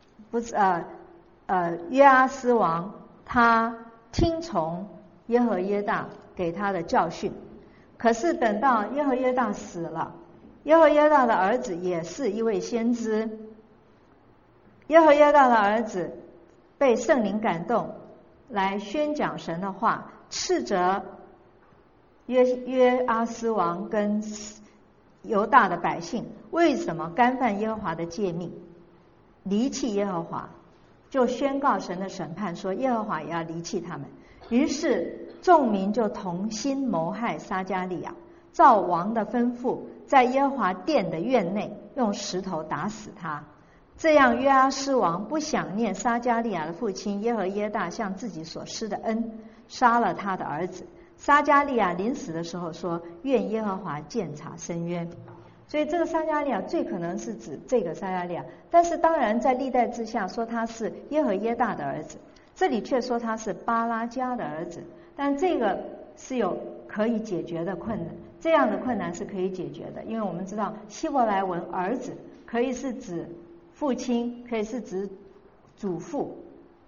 Speaker 2: 约阿斯王，他听从耶和耶大给他的教训。可是等到耶和耶大死了，耶和耶大的儿子也是一位先知，耶和耶大的儿子被圣灵感动来宣讲神的话，斥责约阿斯王跟犹大的百姓为什么干犯耶和华的诫命，离弃耶和华，就宣告神的审判，说耶和华也要离弃他们。于是众民就同心谋害撒迦利亚，照王的吩咐，在耶和华殿的院内用石头打死他。这样约阿施王不想念撒迦利亚的父亲耶和耶大向自己所施的恩，杀了他的儿子。撒迦利亚临死的时候说，愿耶和华鉴察深渊。所以这个撒迦利亚最可能是指这个撒迦利亚，但是当然在历代志下说他是耶和耶大的儿子，这里却说他是巴拉迦的儿子。但这个是有可以解决的困难，这样的困难是可以解决的，因为我们知道希伯来文儿子可以是指父亲，可以是指祖父，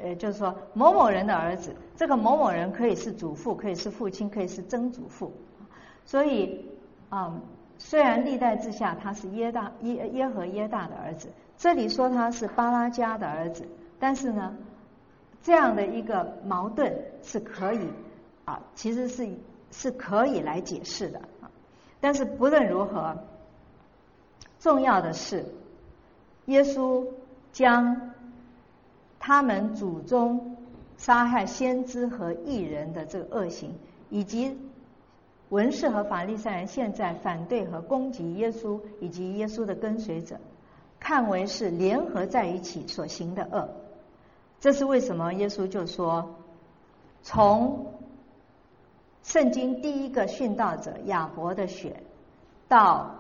Speaker 2: 就是说某某人的儿子，这个某某人可以是祖父，可以是父亲，可以是曾祖父。所以虽然历代志下他是耶和耶大的儿子，这里说他是巴拉迦的儿子，但是呢，这样的一个矛盾是可以其实是可以来解释的。但是不论如何，重要的是耶稣将他们祖宗杀害先知和义人的这个恶行，以及文士和法利赛人现在反对和攻击耶稣以及耶稣的跟随者，看为是联合在一起所行的恶。这是为什么耶稣就说，从圣经第一个殉道者亚伯的血，到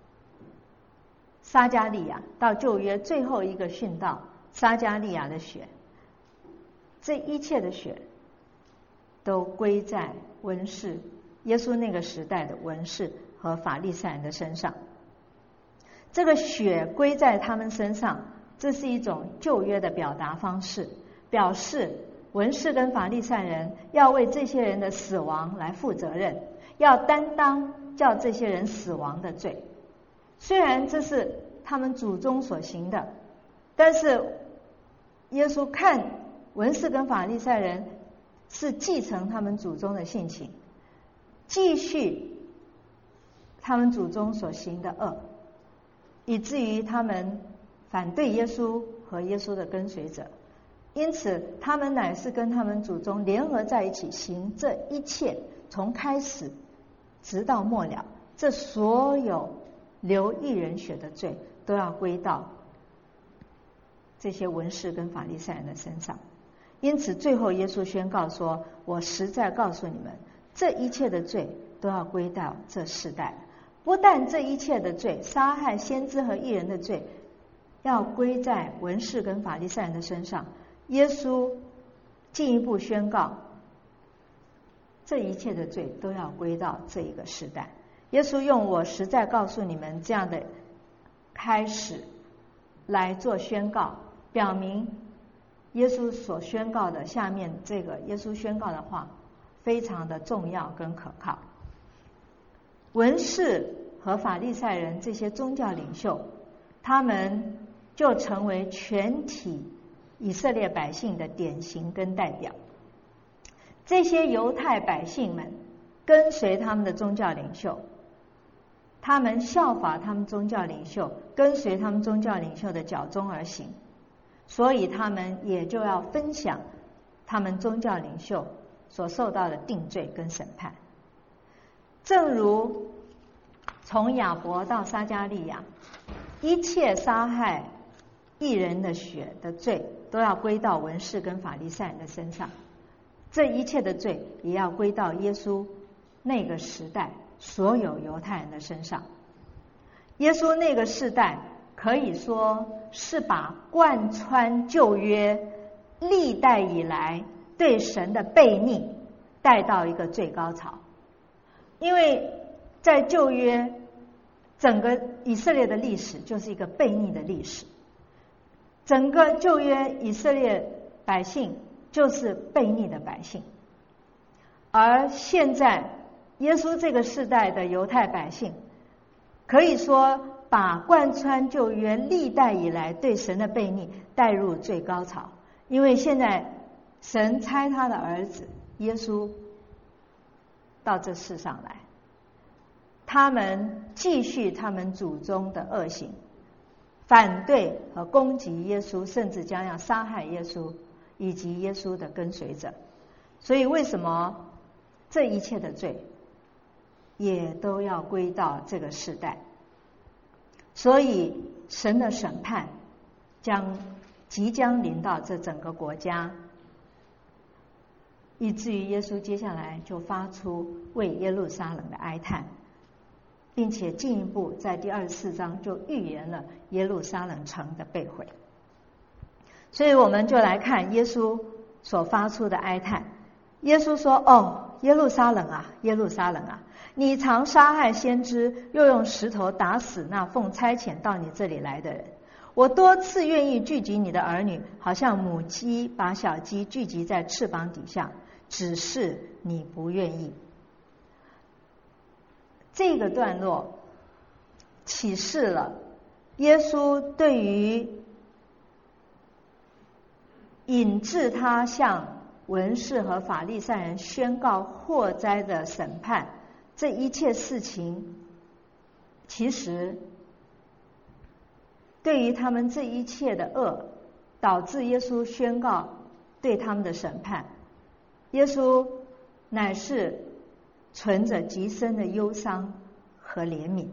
Speaker 2: 撒迦利亚，到旧约最后一个殉道撒迦利亚的血，这一切的血都归在文士，耶稣那个时代的文士和法利赛人的身上。这个血归在他们身上，这是一种旧约的表达方式，表示文士跟法利赛人要为这些人的死亡来负责任，要担当叫这些人死亡的罪。虽然这是他们祖宗所行的，但是耶稣看文士跟法利赛人是继承他们祖宗的性情，继续他们祖宗所行的恶，以至于他们反对耶稣和耶稣的跟随者。因此他们乃是跟他们祖宗联合在一起行这一切，从开始直到末了，这所有流义人血的罪都要归到这些文士跟法利赛人的身上。因此最后耶稣宣告说，我实在告诉你们，这一切的罪都要归到这世代。不但这一切的罪，杀害先知和义人的罪要归在文士跟法利赛人的身上，耶稣进一步宣告，这一切的罪都要归到这一个世代。耶稣用我实在告诉你们这样的开始来做宣告，表明耶稣所宣告的下面这个耶稣宣告的话非常的重要跟可靠。文士和法利赛人这些宗教领袖，他们就成为全体以色列百姓的典型跟代表。这些犹太百姓们跟随他们的宗教领袖，他们效法他们宗教领袖，跟随他们宗教领袖的脚踪而行，所以他们也就要分享他们宗教领袖所受到的定罪跟审判。正如从亚伯到撒迦利亚，一切杀害义人的血的罪都要归到文士跟法利赛人的身上，这一切的罪也要归到耶稣那个时代所有犹太人的身上。耶稣那个时代可以说是把贯穿旧约历代以来对神的悖逆带到一个最高潮。因为在旧约整个以色列的历史就是一个悖逆的历史，整个旧约以色列百姓就是悖逆的百姓，而现在耶稣这个世代的犹太百姓可以说把贯穿旧约历代以来对神的悖逆带入最高潮。因为现在神差他的儿子耶稣到这世上来，他们继续他们祖宗的恶行，反对和攻击耶稣，甚至将要杀害耶稣以及耶稣的跟随者。所以为什么这一切的罪也都要归到这个世代？所以神的审判即将临到这整个国家，以至于耶稣接下来就发出为耶路撒冷的哀叹，并且进一步在第24章就预言了耶路撒冷城的被毁。所以我们就来看耶稣所发出的哀叹。耶稣说，哦，耶路撒冷啊，耶路撒冷啊，你常杀害先知，又用石头打死那奉差遣到你这里来的人。 我多次愿意聚集你的儿女，好像母鸡把小鸡聚集在翅膀底下，只是你不愿意。这个段落启示了耶稣对于引致他向文士和法利赛人宣告祸灾的审判，这一切事情，其实对于他们这一切的恶，导致耶稣宣告对他们的审判，耶稣乃是存着极深的忧伤和怜悯。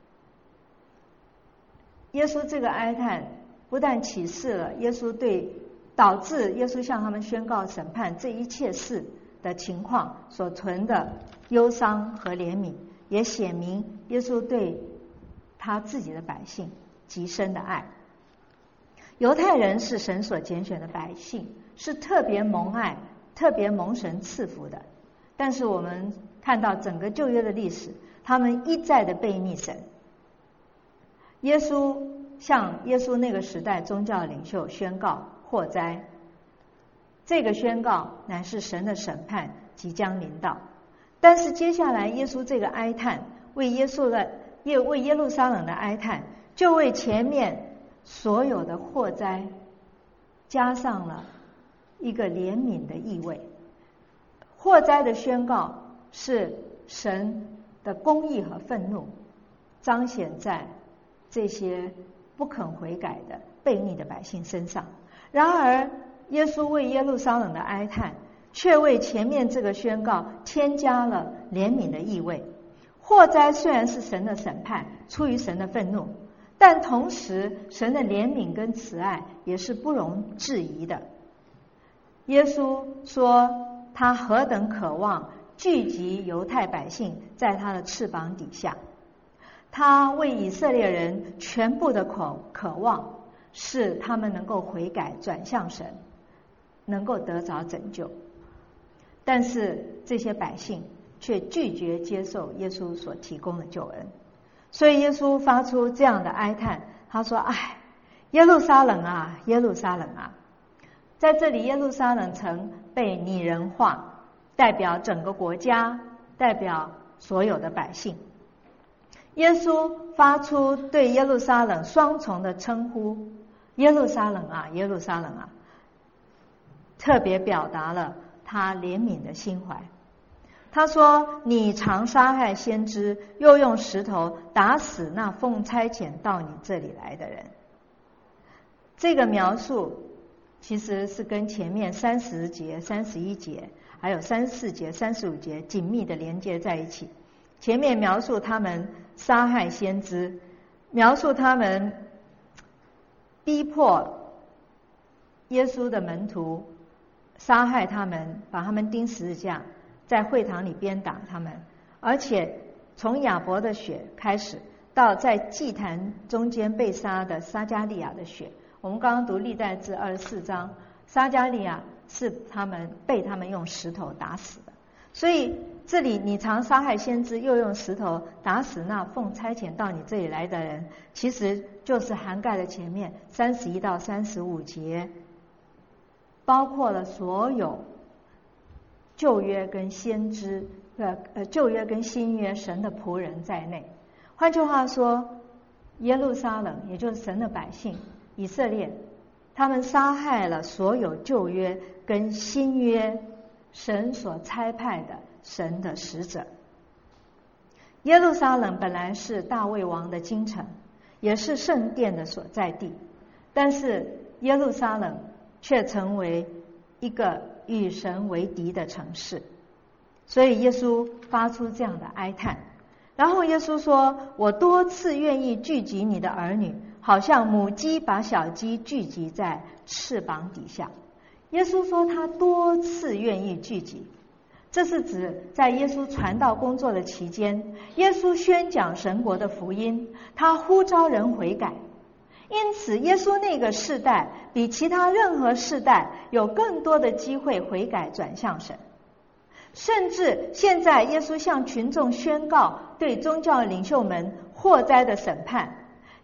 Speaker 2: 耶稣这个哀叹不但启示了耶稣导致耶稣向他们宣告审判这一切事的情况所存的忧伤和怜悯，也显明耶稣对他自己的百姓极深的爱。犹太人是神所拣选的百姓，是特别蒙爱、特别蒙神赐福的。但是我们看到整个旧约的历史，他们一再的悖逆神。耶稣那个时代宗教领袖宣告祸灾，这个宣告乃是神的审判即将临到。但是接下来耶稣这个哀叹，为耶路撒冷的哀叹，就为前面所有的祸灾加上了一个怜悯的意味。祸灾的宣告是神的公义和愤怒彰显在这些不肯悔改的悖逆的百姓身上。然而耶稣为耶路撒冷的哀叹，却为前面这个宣告添加了怜悯的意味。祸灾虽然是神的审判，出于神的愤怒，但同时神的怜悯跟慈爱也是不容置疑的。耶稣说他何等渴望聚集犹太百姓在他的翅膀底下，他为以色列人全部的渴望是他们能够悔改转向神，能够得着拯救。但是这些百姓却拒绝接受耶稣所提供的救恩，所以耶稣发出这样的哀叹，他说：哎，耶路撒冷啊，耶路撒冷啊！在这里耶路撒冷城被拟人化，代表整个国家，代表所有的百姓。耶稣发出对耶路撒冷双重的称呼，耶路撒冷啊，耶路撒冷啊，特别表达了他怜悯的心怀。他说：你常杀害先知，又用石头打死那奉差遣到你这里来的人。这个描述其实是跟前面30节、31节还有34节、35节紧密的连接在一起。前面描述他们杀害先知，描述他们逼迫耶稣的门徒，杀害他们，把他们钉十字架，在会堂里鞭打他们，而且从亚伯的血开始，到在祭坛中间被杀的撒迦利亚的血。我们刚刚读历代志24章，撒迦利亚是被他们用石头打死的。所以这里你常杀害先知，又用石头打死那奉差遣到你这里来的人，其实就是涵盖了前面31到35节，包括了所有旧约跟先知旧约跟新约神的仆人在内。换句话说，耶路撒冷也就是神的百姓以色列，他们杀害了所有旧约跟新约神所差派的神的使者。耶路撒冷本来是大卫王的京城，也是圣殿的所在地，但是耶路撒冷却成为一个与神为敌的城市，所以耶稣发出这样的哀叹。然后耶稣说：我多次愿意聚集你的儿女，好像母鸡把小鸡聚集在翅膀底下。耶稣说他多次愿意聚集，这是指在耶稣传道工作的期间，耶稣宣讲神国的福音，他呼召人悔改。因此耶稣那个世代比其他任何世代有更多的机会悔改转向神。甚至现在耶稣向群众宣告对宗教领袖们祸灾的审判，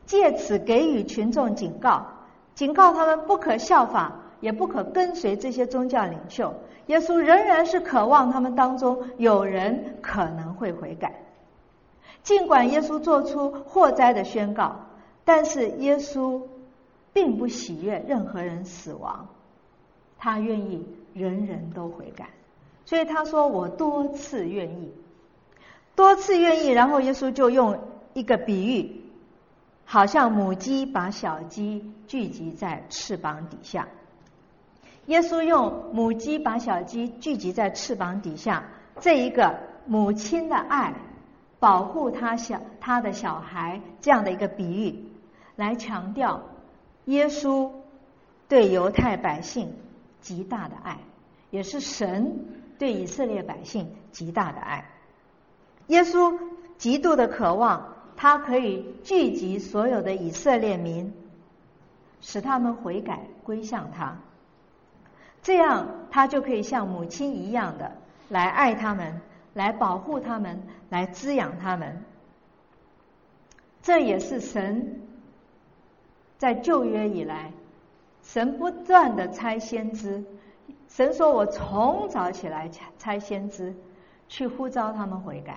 Speaker 2: 借此给予群众警告，警告他们不可效法，也不可跟随这些宗教领袖。耶稣仍然是渴望他们当中有人可能会悔改。尽管耶稣做出祸灾的宣告，但是耶稣并不喜悦任何人死亡，他愿意人人都悔改。所以他说我多次愿意，多次愿意。然后耶稣就用一个比喻，好像母鸡把小鸡聚集在翅膀底下。耶稣用母鸡把小鸡聚集在翅膀底下这一个母亲的爱，保护他的小孩这样的一个比喻，来强调耶稣对犹太百姓极大的爱，也是神对以色列百姓极大的爱。耶稣极度的渴望他可以聚集所有的以色列民，使他们悔改归向他，这样他就可以像母亲一样的来爱他们，来保护他们，来滋养他们。这也是神在旧约以来，神不断的差先知。神说我从早起来差先知去呼召他们悔改，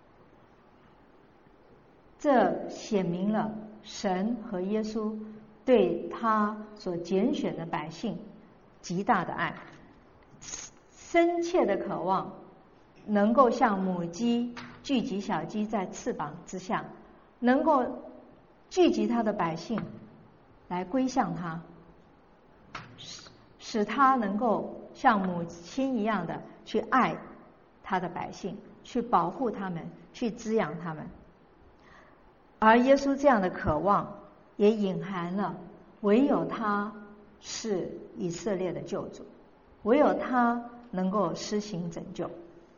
Speaker 2: 这显明了神和耶稣对他所拣选的百姓极大的爱，深切的渴望能够像母鸡聚集小鸡在翅膀之下，能够聚集他的百姓来归向他，使他能够像母亲一样的去爱他的百姓，去保护他们，去滋养他们。而耶稣这样的渴望也隐含了唯有他是以色列的救主，唯有他能够施行拯救。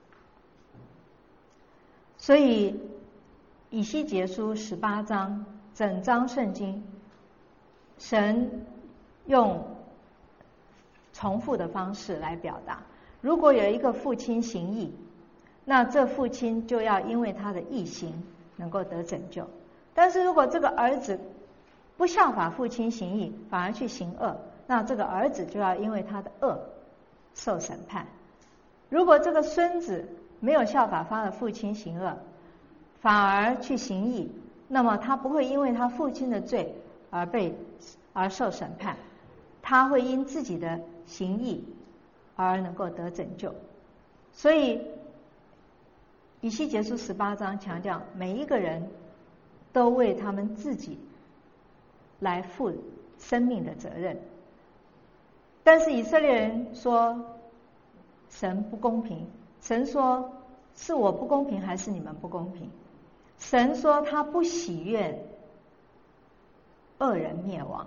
Speaker 2: 所以以西结书18章整章圣经，神用重复的方式来表达，如果有一个父亲行义，那这父亲就要因为他的义行能够得拯救。但是如果这个儿子不效法父亲行义，反而去行恶，那这个儿子就要因为他的恶受审判。如果这个孙子没有效法他的父亲行恶，反而去行义，那么他不会因为他父亲的罪而受审判，他会因自己的行义而能够得拯救。所以以西结书18章强调，每一个人都为他们自己来负生命的责任。但是以色列人说神不公平，神说是我不公平还是你们不公平？神说他不喜悦恶人灭亡，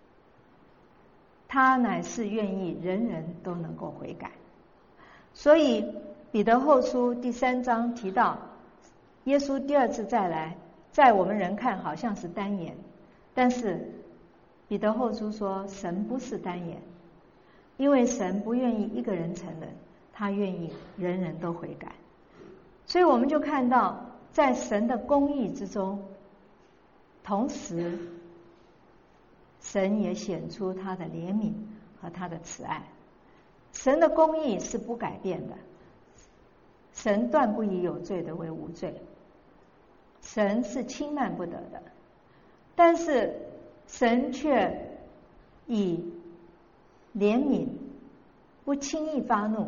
Speaker 2: 他乃是愿意人人都能够悔改。所以彼得后书第3章提到耶稣第二次再来，在我们人看好像是单言，但是彼得后书说神不是单言，因为神不愿意一个人成人，他愿意人人都悔改。所以我们就看到在神的公义之中，同时神也显出他的怜悯和他的慈爱。神的公义是不改变的，神断不以有罪的为无罪，神是轻慢不得的，但是神却以怜悯，不轻易发怒，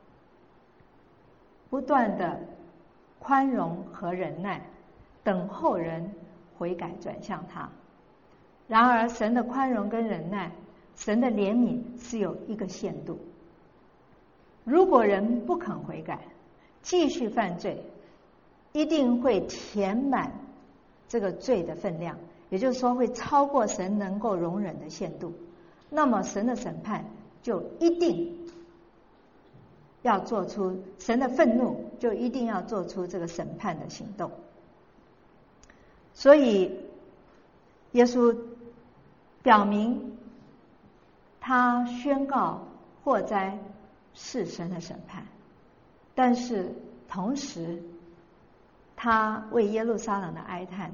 Speaker 2: 不断的宽容和忍耐，等候人悔改转向他。然而神的宽容跟忍耐，神的怜悯是有一个限度，如果人不肯悔改，继续犯罪，一定会填满这个罪的分量，也就是说会超过神能够容忍的限度，那么神的审判就一定要做出，神的愤怒就一定要做出这个审判的行动。所以耶稣表明他宣告祸灾是神的审判，但是同时他为耶路撒冷的哀叹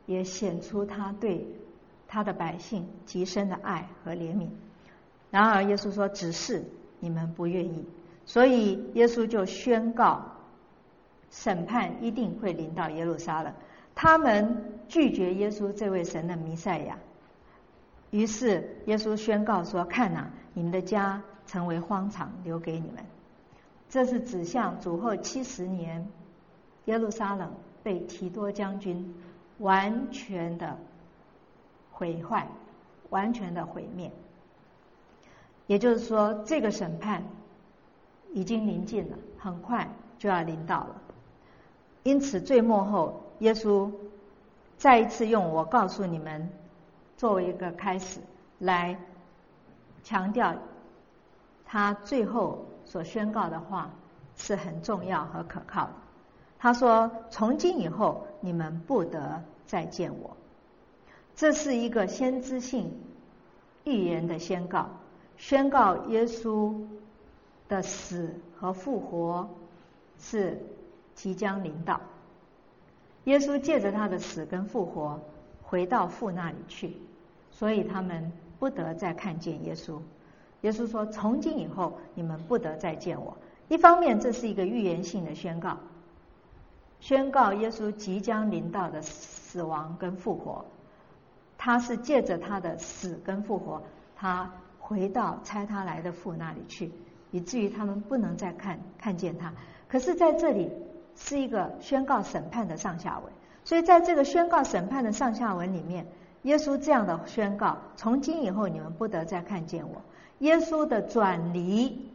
Speaker 2: 也显出他对他的百姓极深的爱和怜悯。然而耶稣说，只是你们不愿意，所以耶稣就宣告审判一定会临到耶路撒冷。他们拒绝耶稣这位神的弥赛亚，于是耶稣宣告说，看哪，你们的家成为荒场，留给你们。这是指向主后70年耶路撒冷被提多将军完全的毁坏，完全的毁灭。也就是说，这个审判已经临近了，很快就要临到了。因此最末后，耶稣再一次用我告诉你们作为一个开始，来强调他最后所宣告的话是很重要和可靠的。他说，从今以后你们不得再见我。这是一个先知性预言的宣告，宣告耶稣的死和复活是即将临到。耶稣借着他的死跟复活回到父那里去，所以他们不得再看见耶稣。耶稣说，从今以后你们不得再见我。一方面这是一个预言性的宣告，宣告耶稣即将临到的死亡跟复活。他是借着他的死跟复活，他回到差他来的父那里去，以至于他们不能再看见他。可是在这里是一个宣告审判的上下文，所以在这个宣告审判的上下文里面，耶稣这样的宣告，从今以后你们不得再看见我。耶稣的转离，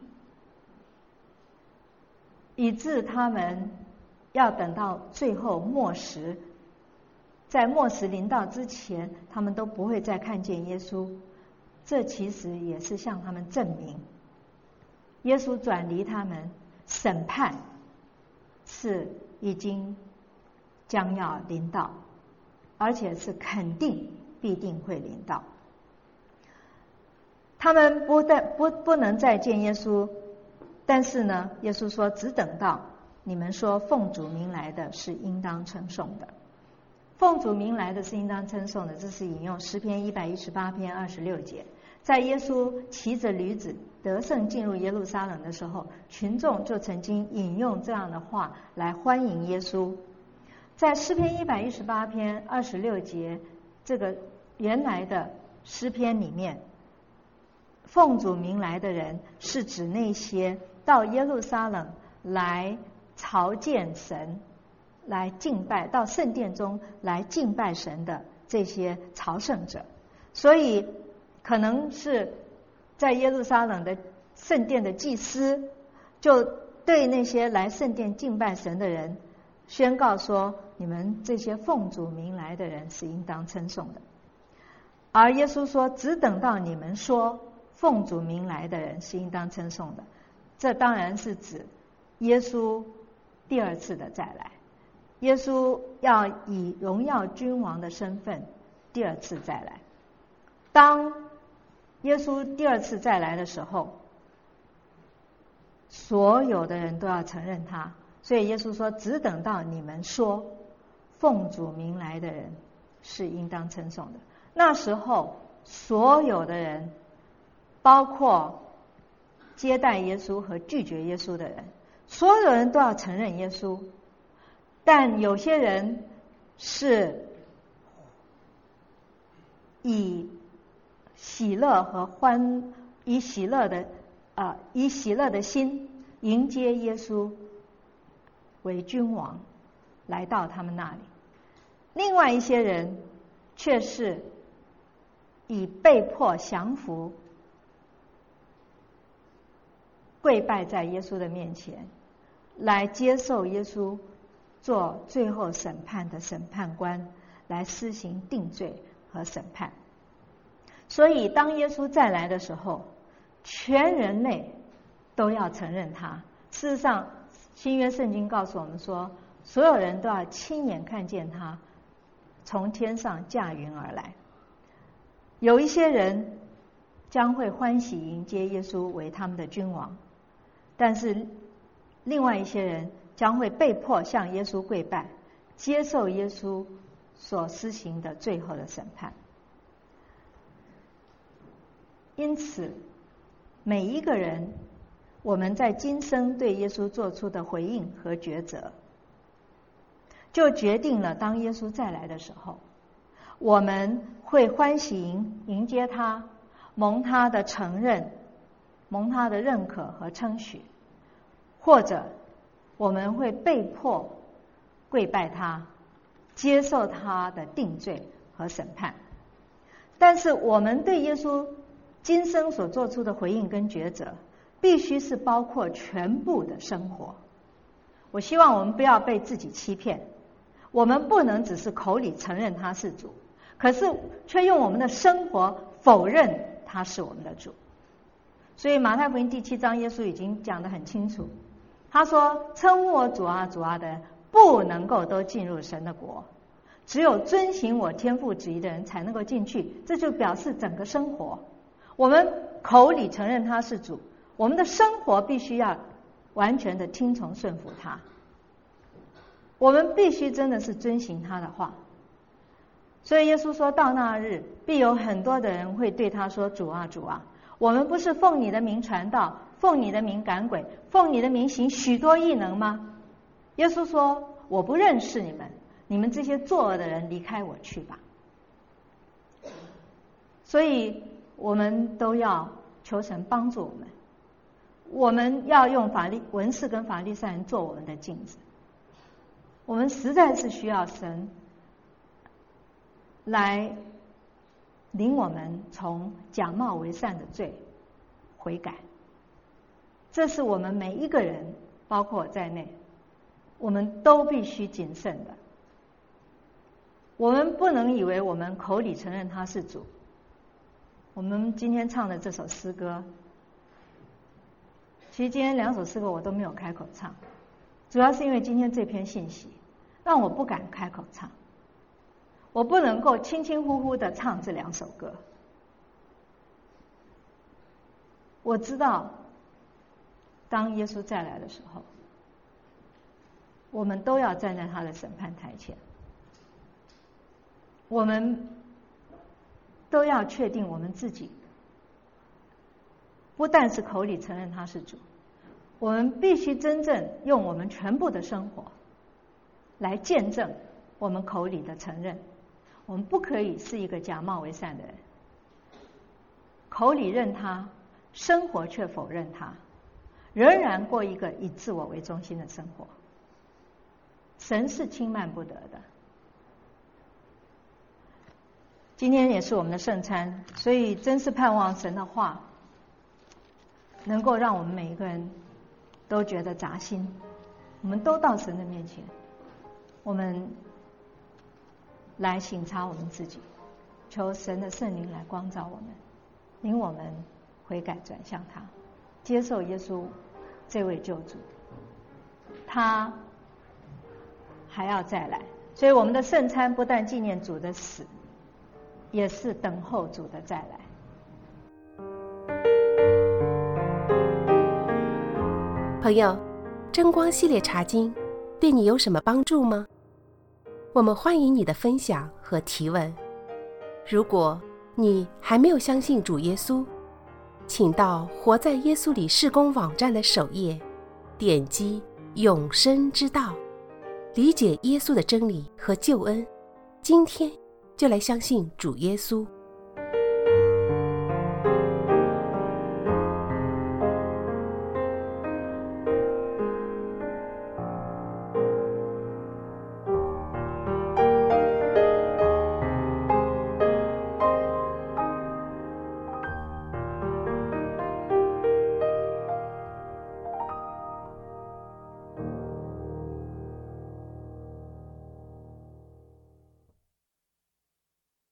Speaker 2: 以致他们要等到最后末时，在末时临到之前，他们都不会再看见耶稣。这其实也是向他们证明，耶稣转离他们，审判是已经将要临到，而且是肯定必定会临到。他们不能再见耶稣，但是呢，耶稣说，只等到你们说奉主名来的是应当称颂的。奉主名来的是应当称颂的，这是引用诗篇118篇26节。在耶稣骑着驴子得胜进入耶路撒冷的时候，群众就曾经引用这样的话来欢迎耶稣。在诗篇118篇26节这个原来的诗篇里面，奉主名来的人是指那些到耶路撒冷来朝见神，来敬拜，到圣殿中来敬拜神的这些朝圣者。所以可能是在耶路撒冷的圣殿的祭司就对那些来圣殿敬拜神的人宣告说，你们这些奉主名来的人是应当称颂的。而耶稣说，只等到你们说奉主名来的人是应当称颂的，这当然是指耶稣第二次的再来。耶稣要以荣耀君王的身份第二次再来。当耶稣第二次再来的时候，所有的人都要承认他。所以耶稣说，只等到你们说奉主名来的人是应当称颂的。那时候所有的人，包括接待耶稣和拒绝耶稣的人，所有人都要承认耶稣。但有些人是以喜乐的心迎接耶稣为君王来到他们那里。另外一些人却是以被迫降服，跪拜在耶稣的面前，来接受耶稣做最后审判的审判官，来施行定罪和审判。所以当耶稣再来的时候，全人类都要承认他。事实上，新约圣经告诉我们说，所有人都要亲眼看见他从天上驾云而来。有一些人将会欢喜迎接耶稣为他们的君王，但是另外一些人将会被迫向耶稣跪拜，接受耶稣所施行的最后的审判。因此，每一个人，我们在今生对耶稣做出的回应和抉择，就决定了当耶稣再来的时候，我们会欢喜迎接他，蒙他的承认，蒙他的认可和称许，或者我们会被迫跪拜他，接受他的定罪和审判。但是我们对耶稣今生所做出的回应跟抉择，必须是包括全部的生活。我希望我们不要被自己欺骗，我们不能只是口里承认他是主，可是却用我们的生活否认他是我们的主。所以马太福音第7章耶稣已经讲得很清楚，他说称呼我主啊主啊的人不能够都进入神的国，只有遵行我天父旨意的人才能够进去。这就表示整个生活，我们口里承认他是主，我们的生活必须要完全的听从顺服他，我们必须真的是遵行他的话。所以耶稣说到那日，必有很多的人会对他说，主啊主啊，我们不是奉你的名传道，奉你的名赶鬼，奉你的名行许多异能吗？耶稣说，我不认识你们，你们这些作恶的人，离开我去吧。所以我们都要求神帮助我们，我们要用文士跟法利赛人做我们的镜子。我们实在是需要神来领我们从假冒为善的罪悔改。这是我们每一个人，包括我在内，我们都必须谨慎的。我们不能以为我们口里承认他是主。我们今天唱的这首诗歌，其实今天2首诗歌我都没有开口唱，主要是因为今天这篇信息让我不敢开口唱，我不能够轻轻呼呼的唱这2首歌。我知道当耶稣再来的时候，我们都要站在他的审判台前，我们都要确定我们自己不但是口里承认他是主，我们必须真正用我们全部的生活来见证我们口里的承认。我们不可以是一个假冒为善的人，口里认他，生活却否认他，仍然过一个以自我为中心的生活。神是轻慢不得的。今天也是我们的圣餐，所以真是盼望神的话能够让我们每一个人都觉得扎心。我们都到神的面前，我们来省察我们自己，求神的圣灵来光照我们，领我们悔改转向他，接受耶稣这位救主。他还要再来，所以我们的圣餐不但纪念主的死，也是等候主的再来。
Speaker 1: 朋友，真光系列查经对你有什么帮助吗？我们欢迎你的分享和提问。如果你还没有相信主耶稣，请到活在耶稣里事工网站的首页，点击永生之道，理解耶稣的真理和救恩。今天就来相信主耶稣。